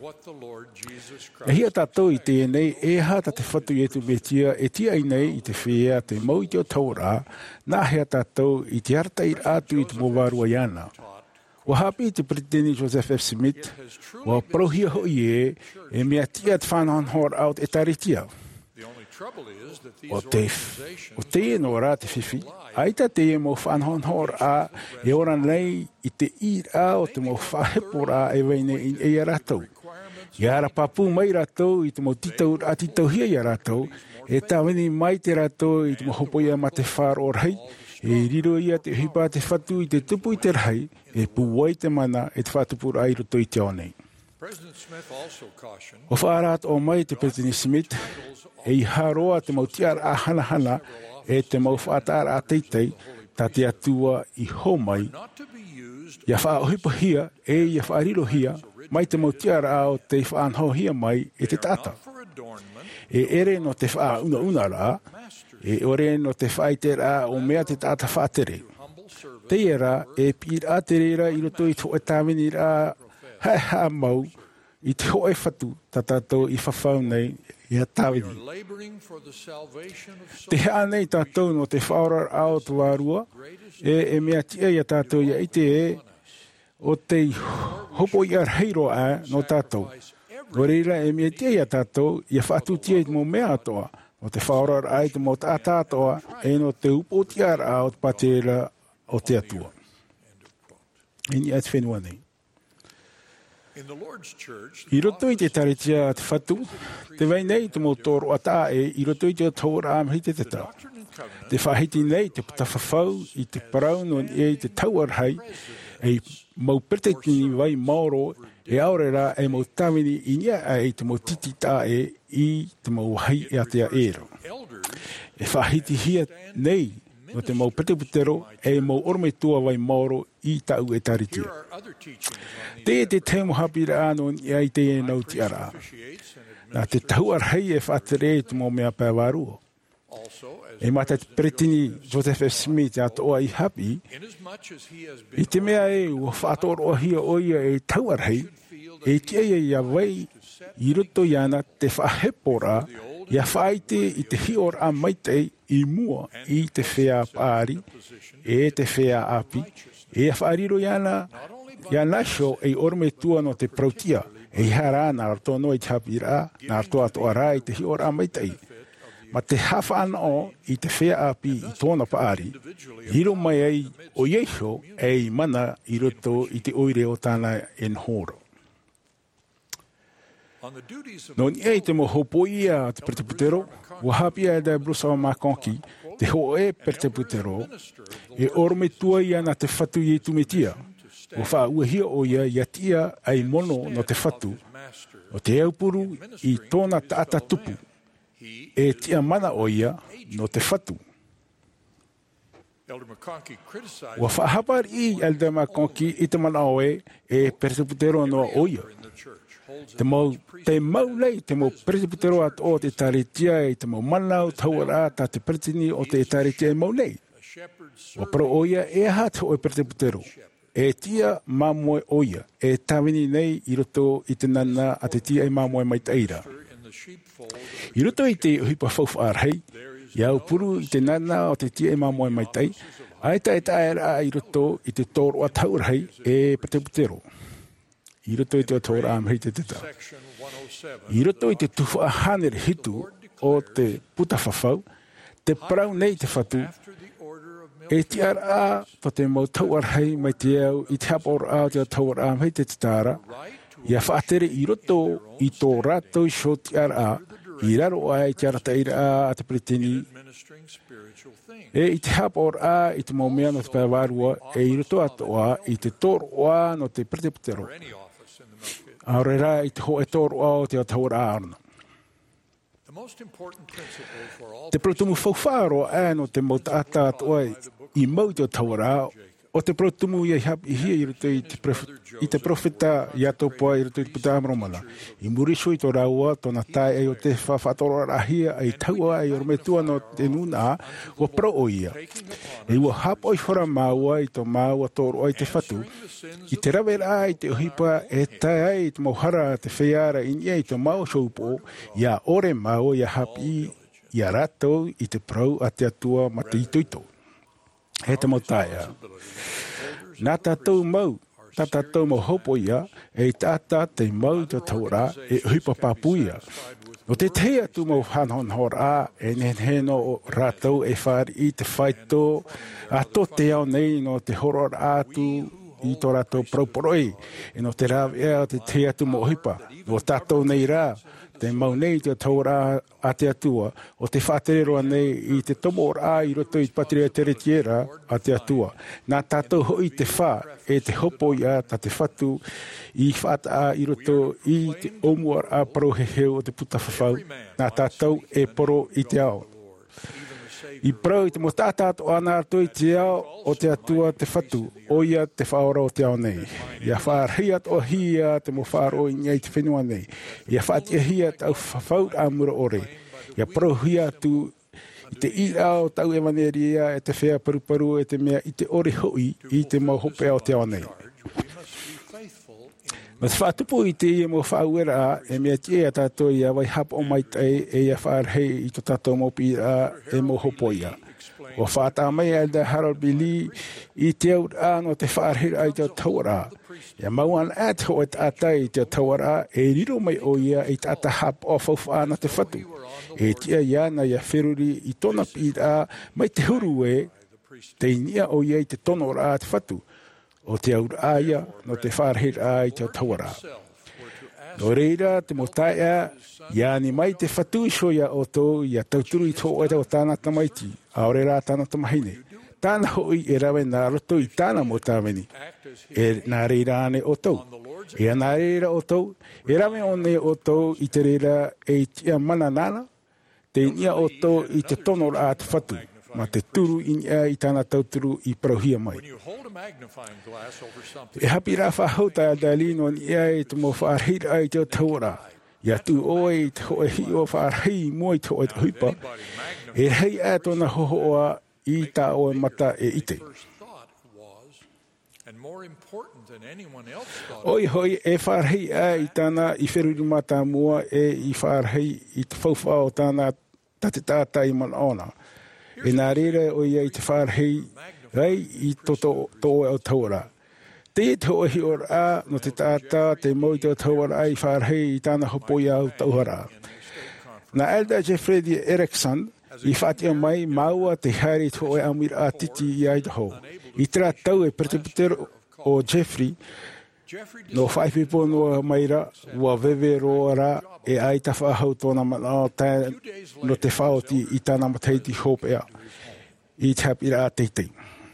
E hia tātou I te enei e hata te whatu I etu metia e tia I nei I te whea te mau I te o tauara nā hea tātou I te harta I atu I te movarua iana. O hapi te Preteni Joseph F. Smith o prohia hoi e mea tia te whanahon hor out e taritia. O te e no rā te whiwhi, aita te e mo whanahon hor a e ora nei I te ira o te mo whahepo rā e weine I e a rātou. I ara papu mai rātou I te mo titau a titau hia I a rātou, e tāweni mai te rātou I te mo hopo ia ma te whāro rei, e riro ia te hipa te whatu I te tupu I te rei, e puwai te mana e te whatupura I roto I te onei. O whārat o mai te President Smith, e I haroa te mau tiara a hana e te mau whātara a teitei, ta te atua I homai. Ia whaohipa hia, e ia whaariro hia, mai te mau tiara a o te whaanho hia mai e te tata. E ere no te wha una rā, e ore no te whaitera o mea te tata whātere. Te era e pira te reira I roto I tō e tāwini rā, ha mau, I te hoe whatu, tātou I whawhau nei, ia tāwini. Te hea nei tātou no te whaorar ao tu wārua, e mea tia ia tātou ia ite o te hopo I ar heiro a no tātou. O reira e mea tia ia tātou, ia whatu tia I mo mea atoa, o te whaorar ai te mo tātātoa, e no te upo tiara ao te patera o te atua. Ini at whenua nei. I roto I te taretia te whatu, te wei nei te mo toro ata I roto I te taura am hite te tau. Te whahiti nei te putawhawhau I te parau no I te tauarhai, e mau pertetini wai maoro e aorera e mau tamini inia e te mau titita I te mau hai e atea ero. E whahiti hia nei no te mau peteputero e mau orme tua wai maoro I tau e taritia. Te temo hapira ano I te e nau ti ara. Nā te tauarhei e whatere te mau mea pēwaruo. E mata te pretini Joseph F. Smith atoa I hapi, I te mea e ua whaatoro hia oia e tauarhei, e tia ia wai I roto I ana te whahepora, ia whaite I te hior a maitei I mua I te whea pāri, e te whea api, e whaariro I ana, ia nasho e orme tua no te prautia, e hara nā rato no I te hapira, nā rato atoa rā I te hior a maitei. Ma te hawha ana o I te whea api I tōna paari, hiro mai ai o Iesho e mana I roto I te oire o tāna en horo. No ni e te mo hopoia te preteputero, wa hapia e da brusa o makonki, te ho e preteputero, e orme tua ia na te whatu I tumetia, o wha uahia o ia tia ai mono no te whatu, o te eupuru I tōna taata tupu, e tia mana o ia no te whatu. Wa whahapar I Elder McConkie I te mana oe e presbutero no oia. Te mau lei te mau presbutero at o te taretia e te mau manau tauara ta te pretini o te taretia e mau lei. Wa pro oia e hat o e presbutero. E tia mamoe oia. E tawini nei I roto I te nana a te tia e mamoe mai taira. I roto I te hipa whauwhaarhei, iau puru I te nana o te tia e mamoe mai tai, aita e taera I roto I te tōro a taurhei e pateputero. I roto I te tōra am hei te tata. I roto I te tuwha hanere hitu o te puta whawhau, te parau nei te whatu, e te ara to te mau tauarhei mai te au I te hapor a te tauara am hei te tatara, ia whaatere I roto I tō rātou sho te ara I raro ai te arataira a te pretini. E I te hapor a I te maumea no te pēwarua e I roto atoa I te tōroa no te preteputero. Aurera I te ho e tōroa o te ataura arna. Te protumu whauwharo a no te mautata atoa I mau te ataura o te protumu I hia I roto I te profeta I ato poa I roto I te puta amromala. I muriso I tō raua tōna tae e o te whawhatoro rahia ai taua ai ormetua no te nuna o pro o ia. E ua hapo I whara maua I tō maua tōro ai te whatu. I te rawera ai te ohipa e tae ai te mauhara te whaiara I nia I tō mau shoupo ia ore mau ia hapi ia ratou I te prau a te atua ma te itoito. He te mautaia. Nā tātou mau, tā tātou mau hopo ia, e tātā te mau te taura e hipa papuia. No te tea tu mau whanhon hora e nenheno o rātou e whāri I te whaito, a tō te au nei no te horor ātu I tō rātou prauporoi, e no te rāwea te tea tu mau hipa. No tātou nei rā, te mau nei te taura a te atua, o te whātereroa nei I te tomo ora I roto I patirea teretiera a te atua. Nā tātou hoi te whā e te hopo ia ta te whatu I whāta I roto I te omua a paroheheo o te puta whawhau. Nā tātou e poro I te ao. I prau I te mo tātāto ana ato I te ao o te atua te whatu, o ia te whaora o te ao nei. Ia whaarhiat o hia te mo whaaro I ngai te whenua nei. Ia whaatia hia tau whawhau a mura ore. Ia prau hia tu I te ira o tau e maneria e te whea paruparu e te mea I te ore hoi I te mau hope o te ao nei. Ma te whātupu I te ia mo whauera e mea tia tātou ia wai hap o mai tai e ia whārhei I to tātou mo pira e mo hopoia. O whātā mai Elder Harold Billy I te aut no te whārhei ai te tauara. Ia mauan at ho e tātai te tauara e riro mai o ia I tāta hap o whauwhaana te whatu. E tia ia na ia whiruri I tona pira mai te huru e te inia o ia I te tono rā te whatu. O te aura aia no te whārhei ai te tauara. No reira te motaia, ia ni mai te whatu soia o tō, ia tauturu I tō o tāna tamaiti, aore rā tāna tamahine. Tāna hoi e rawe nā roto I tāna motāweni, e nā reira ane o tō. Ia nā reira o tō, e rawe one o tō I te reira e tia mana nana, te inia o tō I te tono rā te whatu. Ma te turu inia I tāna tauturu I parauhia mai. E hapi rā whahauta a Dalino nia e te mo whaarhira ai te o tauara. Ia tu oe I te hoe hi o whaarhei mua I te hoe te huipa. E rei a tōna hohoa I tā oe mata e ite. Oi hoi e whaarhei a I tāna I wheruri mata mua e I whaarhei I te whauwha o tāna tate tātai man ona. E nā reira o ia I te whārhei rei I toto o tauara. Te e te ohi o rā no te tātā te mo I te tauara ai whārhei I tāna hopoi au tauara. Nā Elder Jeffrey Erickson I whātia mai maua te haere te oe amira a titi I Idaho. I tera tau e pretiputero o Jeffrey no whaipipo noa maira ua vewe roa rā e ai ta whahau tōna mana tai no te whaoti I tāna mataiti hopea I te hapi rā teitei.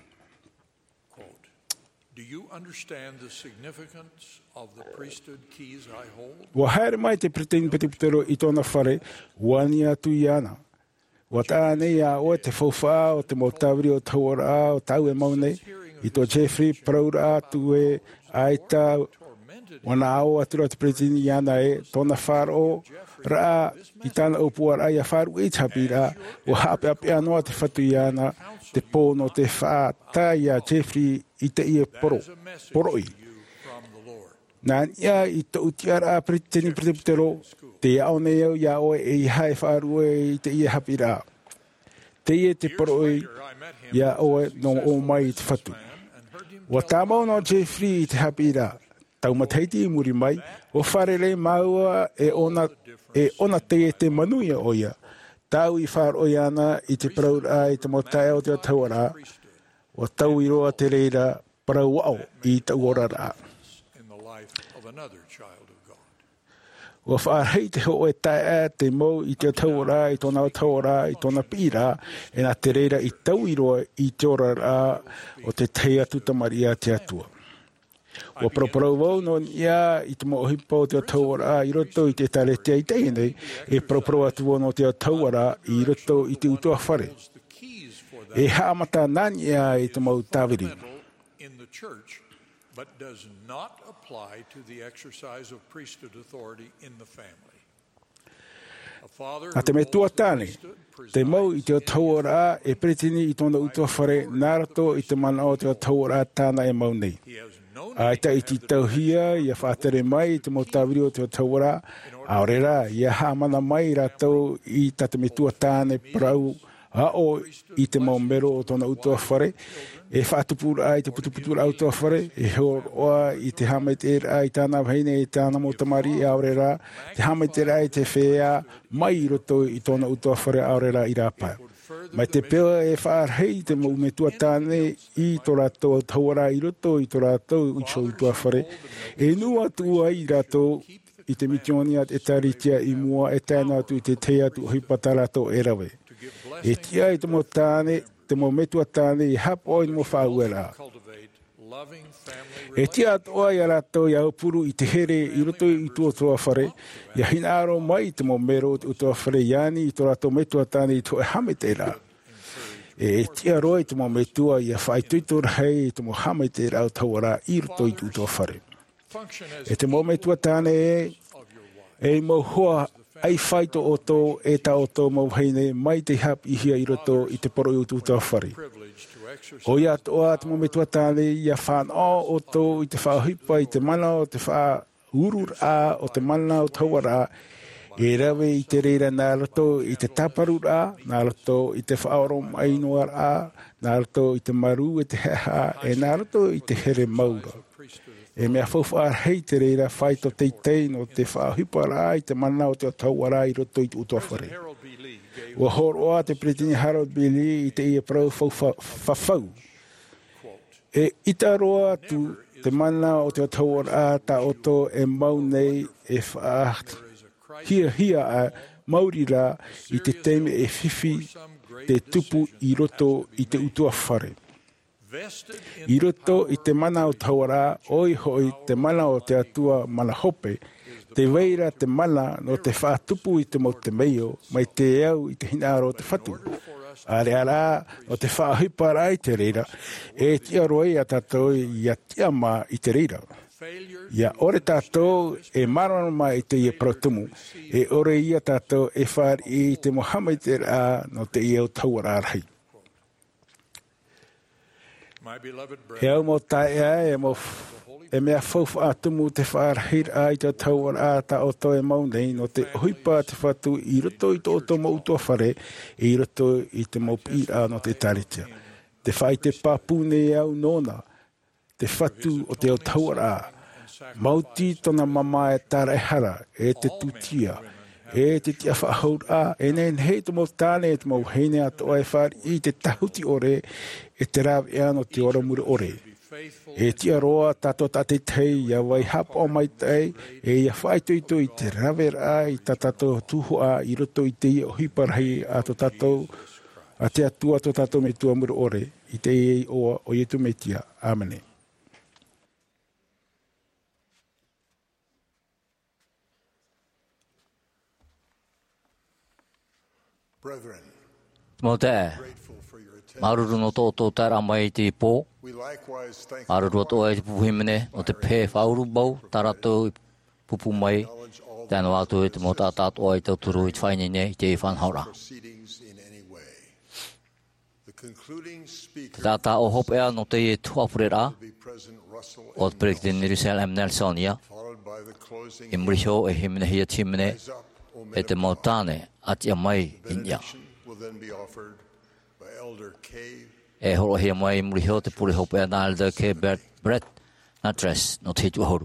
Do you understand the significance of the priesthood keys I hold? Wa haere mai te pretiputero I tōna whare wani atu I ana. Wa tānei a oe te whauwha o te motawiri o tauara o tau e maune I tō Jeffrey praura atu e aita wana ao atura te pretini I ana e tōna whāro rā I tāna upuar ai a whāru I tapira o hape ape anoa te whatu I ana te pōno te whātai a Jeffrey I te ia poroi. Nā ia I tō utiara a pretini pretiputero te aone au ia oe e I hae whāru e I te ia hapira. Te ia te poroi ia oe no o mai I te whatu. Wa tāmau no Jeffrey I te hapira. Tau mataiti I muri mai, o wharere maua e ona te e te manuia o ia. Tau I whāro I ana I te praura I te motai o te tauara, o tau I roa te reira parau au I tau ora rā. Wa whaarhei te ho e tae te mau I te tauara, I tōna tauara, I tōna pira, e nā te reira I tau I roa I te ora rā o te teia tutamaria te atua. Wa proporau wau no ia I te mohipa o te tauara I roto I te tare te aitei nei, e proporau atu no te tauara I roto I te utua whare. E haamata nani ia I te mau tāwiri. But does not apply to the exercise of priesthood authority in the family. A te me tuatane, te mau I te tauara e pretini I tōna utua whare, nārato I te mana o te tauara tāna e mau nei. Aita I te tauhia, ia whātere mai I te motawiri o te tauara, aorera, ia haamana mai rātou I tate me tuatane prau, o I te mau mero o tōna utua whare, e whātupura ai te putuputura au tō whare, e hor oa I te hametera ai tāna whaine I tāna motamari e aorera, te hametera ai te whea mai I roto I tōna utoa whare aorera I rāpai. Mai te pēa e whārhei te mau me tuatane I tō rātou tauara I roto I tō rātou ucho utoa whare, e nua tua I rātou I te mitioni at e taritia I mua e tēnā tu I te tea tu hipata rātou e rawe. E tia I te motane, te mo metua tāne I hapo I mo whauera. E tia atoa I rātou I aupuru I te here I roto I tuatua whare, I hinaro mai te mo mero I utua whare iani I tō rātou metua tāne I tō e hametera. E tia roa I te mo metua I a whaituitor hei I te mo hametera au tauara I roto I utua whare. E te mo metua tāne e mo hoa ai whaito o tō e tā o tō mau heine mai te hap I hia I roto I te poro I utua whare. O ia toa te mo me tuatāne I a whānau o tō I te whaahipa I te mana o te urur a o te mana o tauara e rawe I te reira nā roto I te taparu a, nā roto I te whaoro mai noa a, nā roto I te maru e te heha, e nā roto I te here maura. E mea whawha hei te reira whai to teitei no te whaahupara I te mana o te tauara I roto I te utoawhare. Ua horoa te Pretini Harold B. Lee I te ia prau whawhau. E ita roa tu te mana o te tauara ta oto e mau nei e whaahat. Hia a maurira I te teime e whiwhi te tupu I roto I te utua whare. I roto I te mana o tauara, oi hoi te mana o te atua mana hope, te weira te mana no te whaatupu I te mo te meio, mai te eau I te hinaro te whatu. Are ara o te whaahupara I te reira, e tia roi a tātou I a tia mā I te reira. Ia ore tātou e marano mai I te ia protumu, e ore ia tātou e whāri I te Mohammed a no te ia o tauara arhei. E au mo tae e mea whauwha atumu te whaarahir a I te tauara a ta oto e maunei no te huipa te whatu I roto I te oto mo utua whare I roto I te maupi a no te taritia. Te whai te papune e au nona, te whatu o te o tauara a. Mauti tona mama e tara e hara, e te tutia, e te tia whahaur a, e nen hei te mau tāne e te mau heine ato e whari I te tahuti ore, e te rāw ea no te ora mura ore. E tia roa tato tate tei, ia wai hapa o mai tei, e ia whaitoito I te rawer a, I tato tuho a, I roto I te ia o hiparahi a to tato, a te atua to tato me tua mura ore, I te iei oa o ietu me tia. Amene. Mō te maruru no tōtō tara mai te pō, maruru ato e te puhimene o te pē whauru bau, taratou pupu mai, tēnā atu e te mō tātāto ai tau turu I te whainene I te whanhaura. Te tātā o hopea no te e tuapurera, o te President Russell M. Nelson ia, I muriho e himene hia timene, e te mō tāne ati a mai inia. E horo hia mai muriho te puri hopea na Elder K. Brett Natras no te hitu ahoru.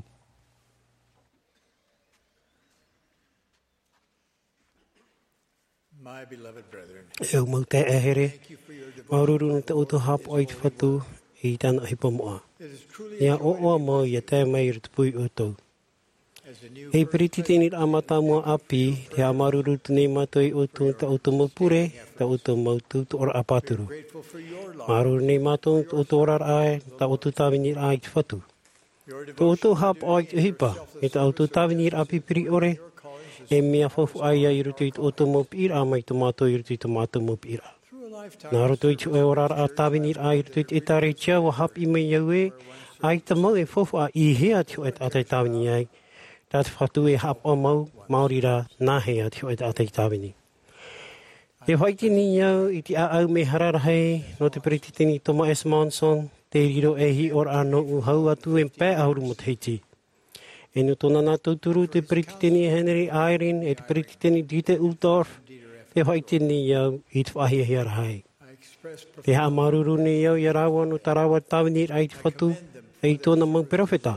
E au mau te ehere, maururu no te utu hapo ai te whatu I tāna hipa moa. Ia oa mau ia te mai I te pui utou. Hei periti tēnei amata mua api, te amaruru tēnei mātoi utu ta utu maupure, ta utu mautu tu ora apaturu. Maruru nei mātou ta utu ora ai, ta utu tāwini ai te whatu. Ta utu hap ai te hipa, e ta utu tāwini api piri ore, e mea whawhu ai I rutu I te utu maupira, mai te mātou I rutu I te mātou maupira. Nā roto I te ora a tāwini ai rutu I te etare tia wa hap I mei iau e, ai te mau e whawhu a I hea tio e atai tāwini ai, tā te whatu e hap o mau, Māori rā nāhea tio e atai tāwini. Te whaitini iau I te aau me hararahei, no te Presidenti Thomas S. Monson, te riro e hi ora anō uhau atu e mpē ahuru mo te heiti. E no tōna nā tauturu te Presidenti Henry Eyring, e te Presidenti Dieter Uldorf, te whaitini iau I te whahia hiarahei. Te haa maruru ni iau I rawa no tarawa tāwini ai te whatu, e I tōna mau perofeta.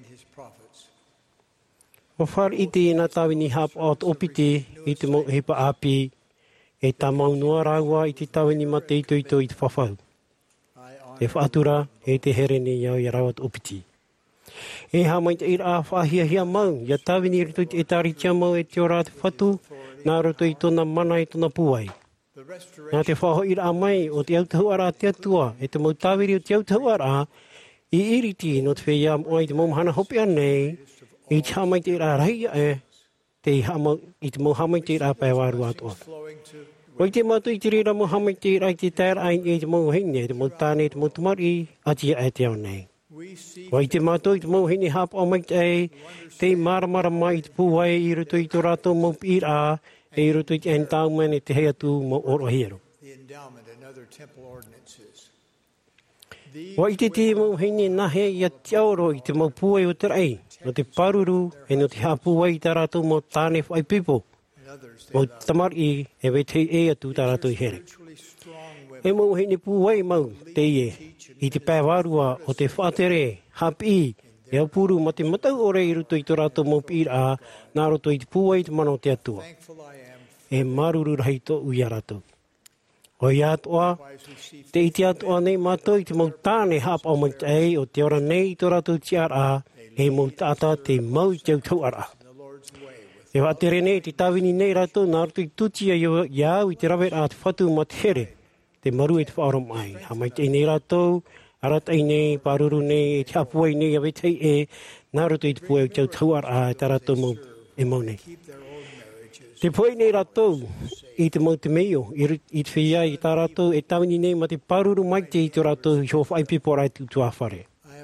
O whar I te ina tāwini hap o te opiti I te mo hepa api, e tā maunua rāua I te tāwini ma te ito I te whawhau. E whaatura e te here ni iau I rawa te opiti. E ha mai te ira a whahia hia mau, ia tāwini rito I te etari tia mau e te ora te whatu, nā roto I tōna mana I tōna puai. Nā te whaho ira a mai o te autahua te atua, e te mau tāwiri o te autahua I iriti no te whea o I te momhana hopi anei, I te hamai te ira rei e, I te mo hamai te ira pēwaru atua. Roi te matu I te rira mo hamai te ira I te tēra ai e te mo hine, te mo tāne, te mo tumari, ati e te au nei. Roi te matu I te mo hine hap o mai te maramara mai I te puhai I ruto I tō rātou mo pira, e I ruto I te endowment e te hea tū mo oro hero. Wa I te mo hini nahe ia te aoro I te mau puai o te rei, no te paruru e no te hapuai ta rātou mo tāne whai pipo. Mo tamari e wetei e atu ta rātou I here. E mo hini puai mau te ie, I te pēwarua o te whātere, hapi, e au puru ma te matau ore I ruto I te rātou mo pira, nā roto I te puai te mano te atua. E maruru rahi to ui a rātou. O ia atoa, te iti atoa nei mātou I te mau tāne hapa o mai tei o te ora nei I tō rātou tiara e mau tāta te mau I te utau ara. E whatere nei te tāwini nei rātou nā roto I tutia iau I te rawe rā te whatu ma te here, te maru e te whaoro mai. Ha mai tei nei rātou, aratai nei, paruru nei, e te hapuai nei, a wetei e, nā roto I te puai o te utau ara e tā rātou mau e mau nei. Te puai nei rātou, I te mau te meio, I te whia I tā rātou, e tawini nei ma te paruru mai te I te rātou, I ho whai pipo rai tu tuawhare.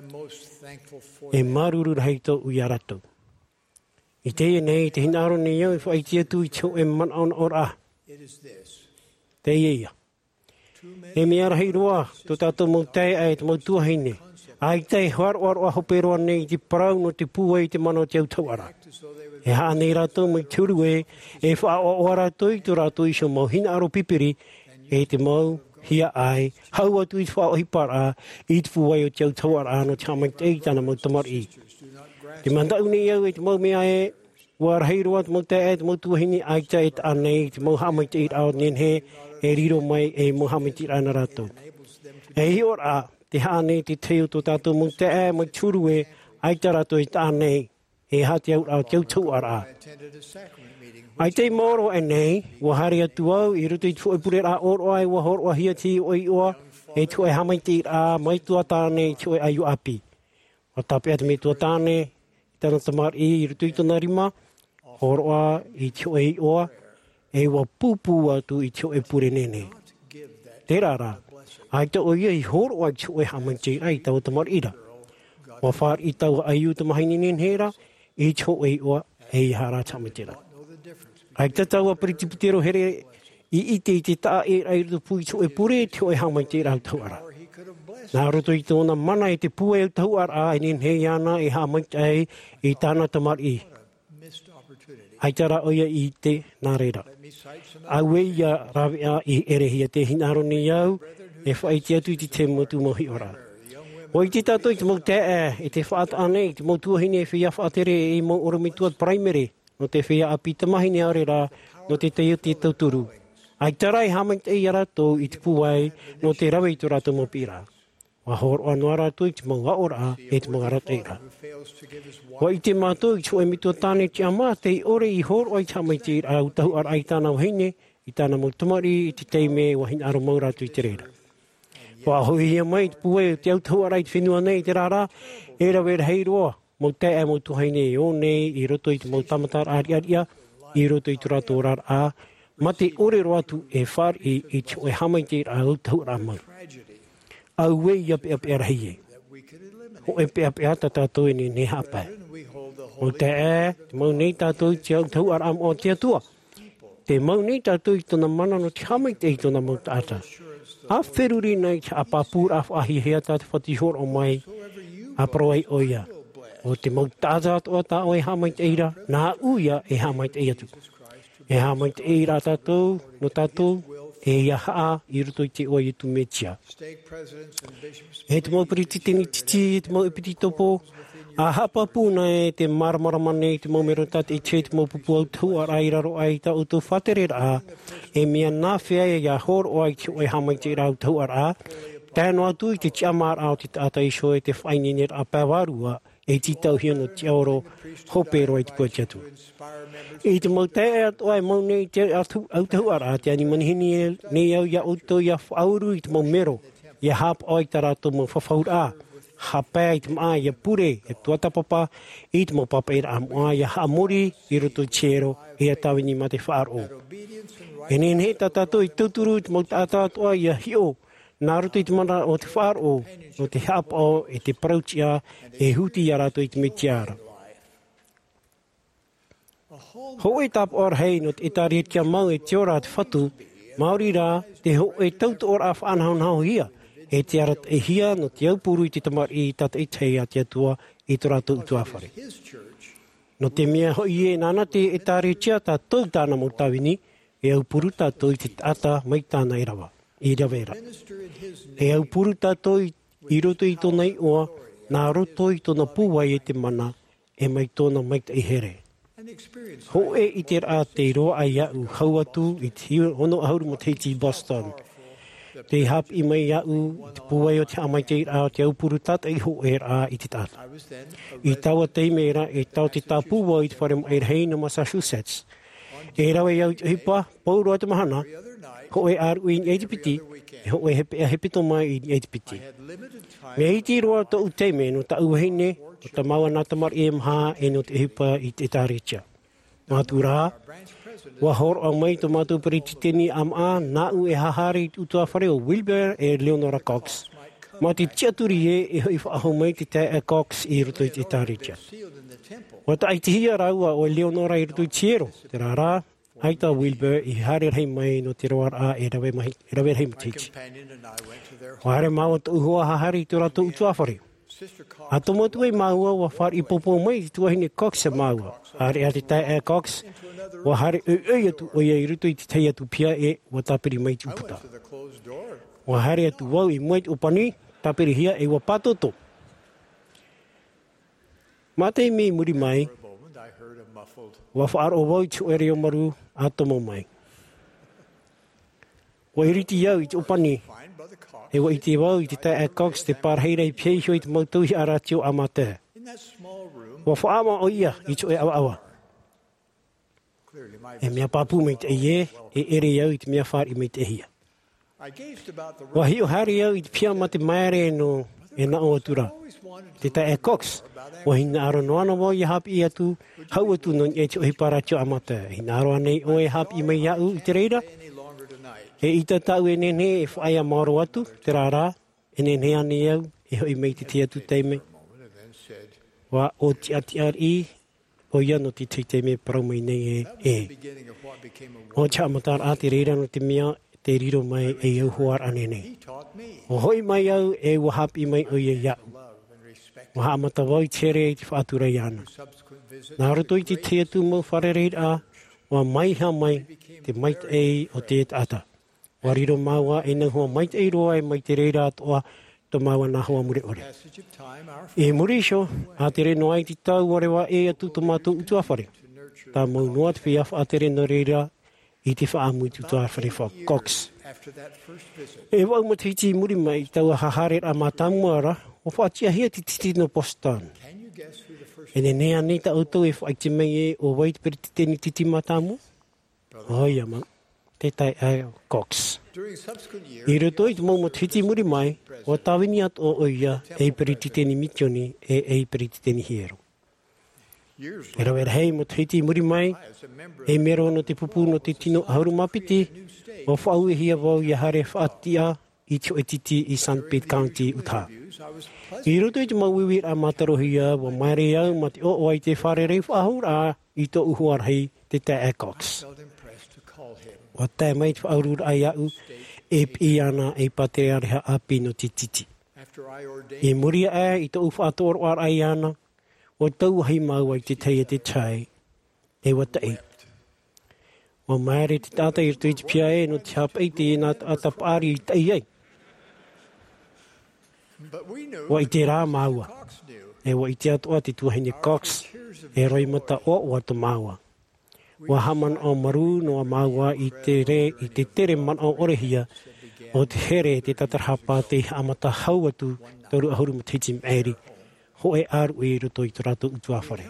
E maruru rahi tō ui a rātou. I te nei, te hinaro nei au, I whai tia tu I tō e man on ora. Te ia. E mea rahi roa, tō tātou mau tei ai, te mau tuahine. Ai tei hoaroa hope roa nei, te parau no te puai te mano te autauara. E haa nei rātou mai turu e whaoa rātou I tō rātou I so mau hina aro pipiri, e te mau hia ai, hau atu I te whaohi para, I te puai o te autauara no te hamai te tana mau tamari. Te mandau nei au e te mau mea e, wa rahi roa te mau te e, te mau tuahini ai te e anei, te mau hamai te ao nenhe, e riro mai e mau hamai te ana rātou. E hi ora, te haa nei te teo tō tātou mau te e, mai turu e, ai te rātou I te anei, e hati au au tau tau ara. Ai te moro e nei, wa hari atu au, I ruto I te whaipure rā oro ai, wa horo hia ti o I oa, e tu e hamai te rā, mai tua tāne, tu e ayu api. O tape atu me tua tāne, I tana tamari, I ruto I tana rima, horo I tu e I oa, e wa pupu atu I tu e pure nene. Te rara, ai te o ia I horo ai tu e hamai te rā, I tau tamari ira. Wa whar I tau ayu tamahini nenhera, I tō e oa e I hara tamatera. Ai te tau a paritiputero here I te taa e rai ruto pui tō e pure tō e hamai te rau tauara. Nā roto I tōna mana e te pue au tauara e nen hei ana e hamai te I tāna tamari. Ai tara oia I te nā reira. Au e ia rawea I erehia te hinaro ni au e whai te atu I te motu mohi ora. O I te tātou I te mau te te whaat ane, I te mau tuahine e whia whaatere e mau oromituat primary, no te whia api tamahine aure rā, no te teo te tauturu. Ai tarai hamai te ia rātou I te puai, no te rawe I tō rātou mau pira. Wa horo anō rātou I te mau aora e te mau arateira. Wa I te mātou I tō e mito tāne te ama, te ore I horo ai tamai te ira au tahu ar ai tāna wahine, I tāna mau tamari, I te teime, wa hina aro mau rātou I te reira. Wa hoi hia mai, te puai, te autau arai te whenua nei, te rara, e rawe hei roa, mau te e mau tuhai nei, o nei, I roto I te mau tamatar aria, I roto I te rato rar a, ma te ore roa tu e whar I te oe hamai te ra autau ra mau. Au e I ape ape arahi e. Ho e pe ape ata tātou e ne hapai. O te e, te mau nei tātou I te autau ar am o te atua. Te mau nei tātou I tona mana no te hamai te I tona mau tāta. A wheruri nei te apapura ahi hea tā te whatihor o mai, a proai oia. O te mau tāta atoa tā o e hamai te eira, nā uia e hamai te eatu. E hamai te eira tātou, no tātou, e ia haa I ruto I te oa I tu metia. E te mau perititini titi, e te mau epiti topo, a hapapu nei te maramarama nei te mau mero tate I te mau pupu au tau ar ai raro ai ta uto whatere rā, e mea nā whea e ia horo ai te oe hamai te rau tau ar a, tēno atu I te tiamar au te tata I so e te whainene a pēwarua, e ti tau hia no te aoro hopero ai te puati atu. I te mau te atu ai mau nei te au tau ar a, te ani manihini nei au ia auto ia whauru I te mau mero, ia hap ai ta rato mau whawhaur a, hapea I te maa ia pure, e tuata papa, I te mau papa I ra amoa, ia haamori I roto chero, ia tawini ma te whaaro. E nen he tātou I tauturu, te mau tātou ia hio, nā roto I te mana o te whaaro, o te hapao, e te parautia, e huti ia rato I te metiara. Ho e tapo ar hei no te etari kia mau e te ora te whatu, Māori rā, te ho e tautu ora a whanau nao hia, E te arat e hia no te aupuru i te tamar i tata i tei a te atua i tō rātou utuawhare. No te mea hoi e nana te e tāre tia tā tau tāna mo tawini e aupuru tātou i te ata mai tāna e rawa, i rawera. E aupuru tātou i roto i tōnei oa, nā roto i tōna pūwai e te mana e mai tōna maita i here. Ho e i te rā te roa ai au hau atu i te hono ahauru mo te iti Boston. Te hap i mai au i te puai o te amai te rā te aupuru tata i ho e rā i te tata. I taua teimera e tau te tāpua i te whare mo e rhei no Massachusetts. E rawe au te hipa, pauro atu mahana, ho e aru i Eidipiti, e ho e hepe to mai i Eidipiti. Me iti roa tau teime no ta uheine, o ta maua nā tamar e mha e no te hipa i te tāretia. Mātu rā, wa hor au mai to mātou perititeni am a nā u e hahare i utua whare o Wilbur e Leonora Cox. Mā te tiaturi e hoi whaahau mai te tae Cox i roto i te tāretia. Wa ta ai te hia raua o Leonora i roto i tiero, te rā, aita Wilbur i hare rei mai no te roa rā e rawe rei matiti. Wa hare maua to uhua hahare i te rato utua whare. A to motu e maua wa whare i popo mai i tuahine Cox e maua. Hare a te tae Cox, wa hare atu o ia i ruto i te tei atu pia e wa tapiri mai te uputa. Wa hare atu wau i mwait upani, tapiri hia e wa patoto. Mate me muri mai, wa whaaro wau i te oere o maru a tomo mai. Wa iriti iau i te upani, e wa i te wau i te tae Cox te pārheira i pia i te mautauhi a ratio a mate. Wa whaama o ia i te oe awa awa. E mea papu mei te e ere iau i te mea whare mei te hia. Wa hi o hari iau i te pia ma te maere no e na o atura. Te tae Cox, wa hina aro noana wau i hapi i atu, hau atu no e te ohi paratio amata. Hina aro anei o e hapi i mai iau i te reira. E ita tau e nene e whaia maoro atu, te rārā, e nene ane iau, e hoi mei te atu teime. Wa o ti ati ari, o ia no te teime parau mai nei e. O te amatar a te reira no te mea, te riro mai e au hoar ane nei. O hoi mai au e wahapi mai o ia iau. Waha amata wau i tere i te whaatura i ana. Nā roto i te te atu mau whare reira, wa mai ha mai te mait ei o te ata. Wa riro maua e nang hoa mait ei roa e mai te reira atoa to maua nā hoa mure ore. E muri iso, a te re noai te tau warewa e atu to mātou utua whare. Tā mau noa te whiawha a te re no reira i te whaamu te utua whare wha Cox. E wau matiti muri mai tau a hahare a mātamuara o whaatia hia te titi no Boston. E ne nea nei ta auto e whaite mai e o wait peri te teni titi mātamu? Hoi ama, te tai a Cox. I roto i te mau matiti muri mai, o tawini at o oia e peri te teni mitioni e peri te teni hiero. E rawer hei matiti muri mai, e mero no te pupu no te tino ahauru mapiti, o whau e hia wau i hare whaatia i te oetiti i St. Pete County, Utah. I roto i te mauiwi a matarohia wa maere au ma te o ai te whare rei whahura i to uhuarhei te tae Cox. O tae mai te whaurur ai au e pi ana e patere areha api no te titi. E muria ai i to uwhaatoro ar ai ana o tau hei mau ai te teia te tai e wata e. O maere te tata i rito i te pia e no te hapa i te nā atapari i tei ai. Wa i te rā maua, e wa i te atoa te tuahine Cox, e roi mata o wata maua. Wa haman o maru no a maua i te tere man o orehia, o te here te tatarhapa te amata hau atu toru ahuru matiti maeri, ho e aru e roto i te rato utua whare.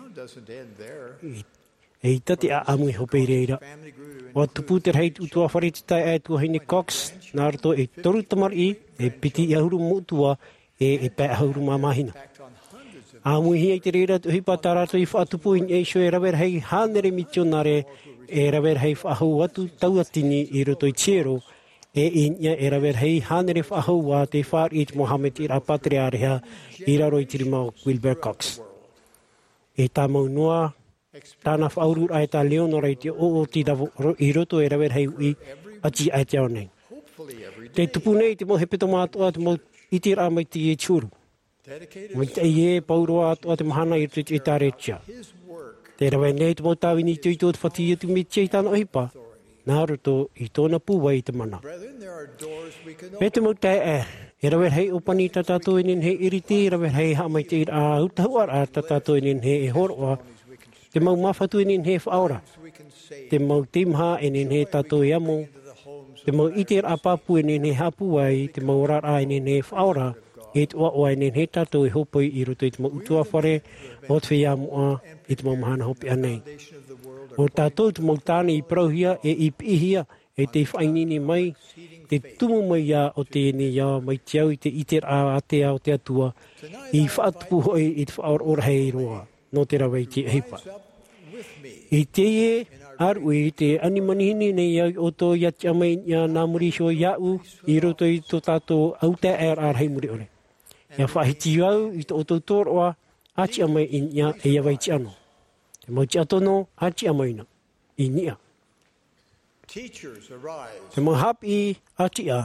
E i tate a amu e hopei reira, o tupu te rei utua whare te tai e tuahine Cox, nā roto e toru tamar i, e piti i ahuru mutua, e pē ahuru mamahina. Amu hi e te reira tu hipa tarato i whaatupu in eisho e rawer hei hānere mitionare e rawer hei whaahau atu tauatini i roto i tiero e inia e rawer hei hānere whaahau wa te whaar i te Mohammed i rapatri areha i raro i tirima o Wilbur Cox. E tā mau noa, tāna whaurur ai tā Leonora i te o ti dawo i roto e rawer hei ui ati ai te au nei. Te tupu nei te mo he peto mātua te mo itira mai te e churu. Mai te e pauroa atua te mahana i te e tāretia. Te rawe nei te mo tāwini te ito te whati i te me te tāna ohipa. Nā roto i tōna pūwa i te mana. Me te mo tae e rawe hei opani ta tātou inen he iriti, e rawe hei ha mai te ira a utahuar a ta tātou inen he e horoa. Te mau mawhatu inen he whaora. Te mau timha inen he tātou i amo. Te mau iter a papu inen he hapu ai, te mau rara inen he whaora. E te oa inen he tātou i hopoi i roto i te mau utua whare, o te whia mua i te mau mahana hopi anei. O tātou te mau tāne i prauhia e i pihia e te whainini mai, te tumu mai ia o te ene ia mai te au i te iter a atea o te atua, i whaatupu hoi i te whaor ora hei roa, no te rawa i te heipa. I te e, aru i te animanihini nei au o tō iati amai ia nā muri sho iau i roto i tō tātou au te ar hei muri ore. Ia whahiti au i tō tōroa, ati amai i nia e ia waiti ano. Te mau ti atono, ati amaina, i nia. Te mau hapi ati a.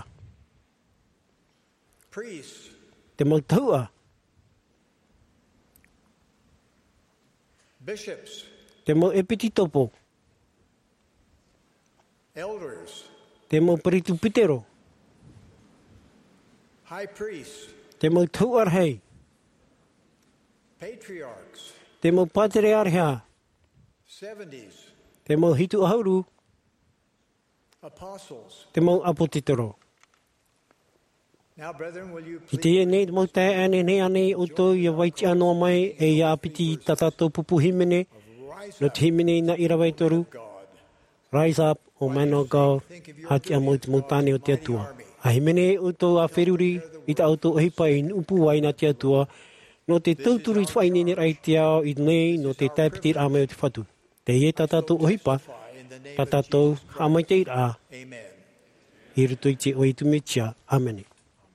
Te mau taua. Te mau epititopo. Te mau peritu pitero. Te mau tauarhei. Te mau patriarcha. Te mau hitu ahauru. Te mau apotitoro. I te e nei mau tae ane nei ane o tō ia waiti anoa mai e ia apiti tatato pupu himene. No te himene na irawai toru. Rise up, O man o God, hati a mo te motane o te atua. A himene o tō a wheruri i ta auto ohipa i upu wai na te atua. No te tauturu i whainene rai te ao i nei no te taipiti a mai o te whatu. Te ie tatato ohipa, tatato hamai te ira. I ruto i te oitu metia. Amen.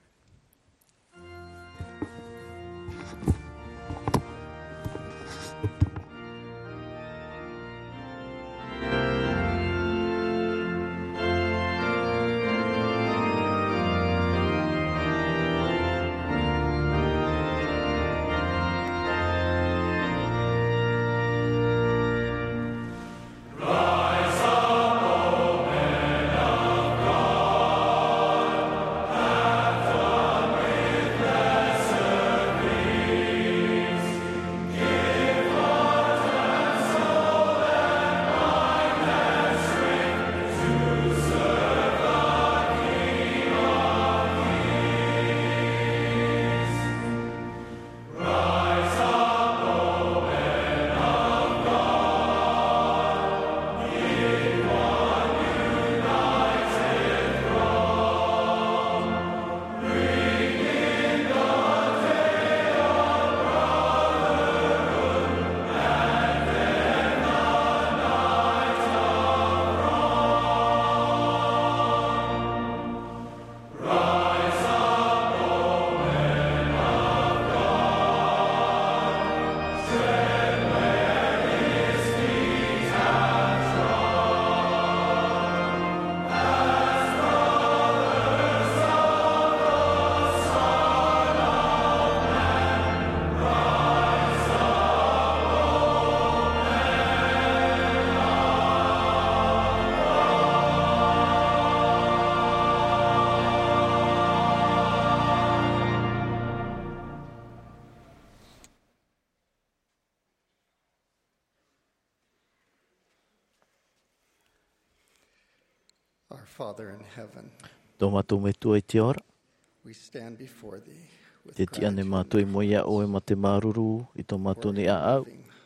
Our Father in heaven, Tō mātou me tua i te ora. we stand before thee with Te ti ane mātou i moia oe ma te maruru i tō mātou ni a au.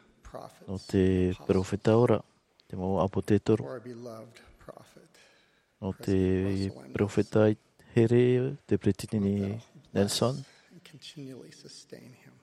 No te profeta ora, te mau apo te toru. for our beloved prophet. No te profeta i here, te pretitini Nelson. And continually sustain him.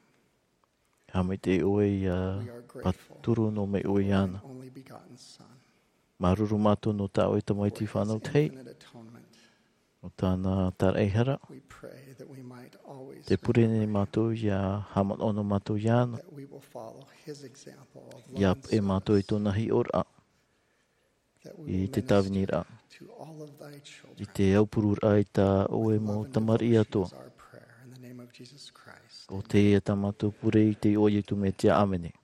Hame te oe i paturu no me oe i ana. Only begotten Son. Maruru mātou no tā oe tamai ti whanau tei. Infinite atonement. No tāna tar eihara. We pray that we might always Te purene mātou i a haman ono mātou i ana. that we will follow his example of Ia love e mātou i tōna hi ora. that we I will te tāwini ra. minister I te aupurur ai tā oe mo tamari ato. O te e tamatu pure i te oie tu me tia amene.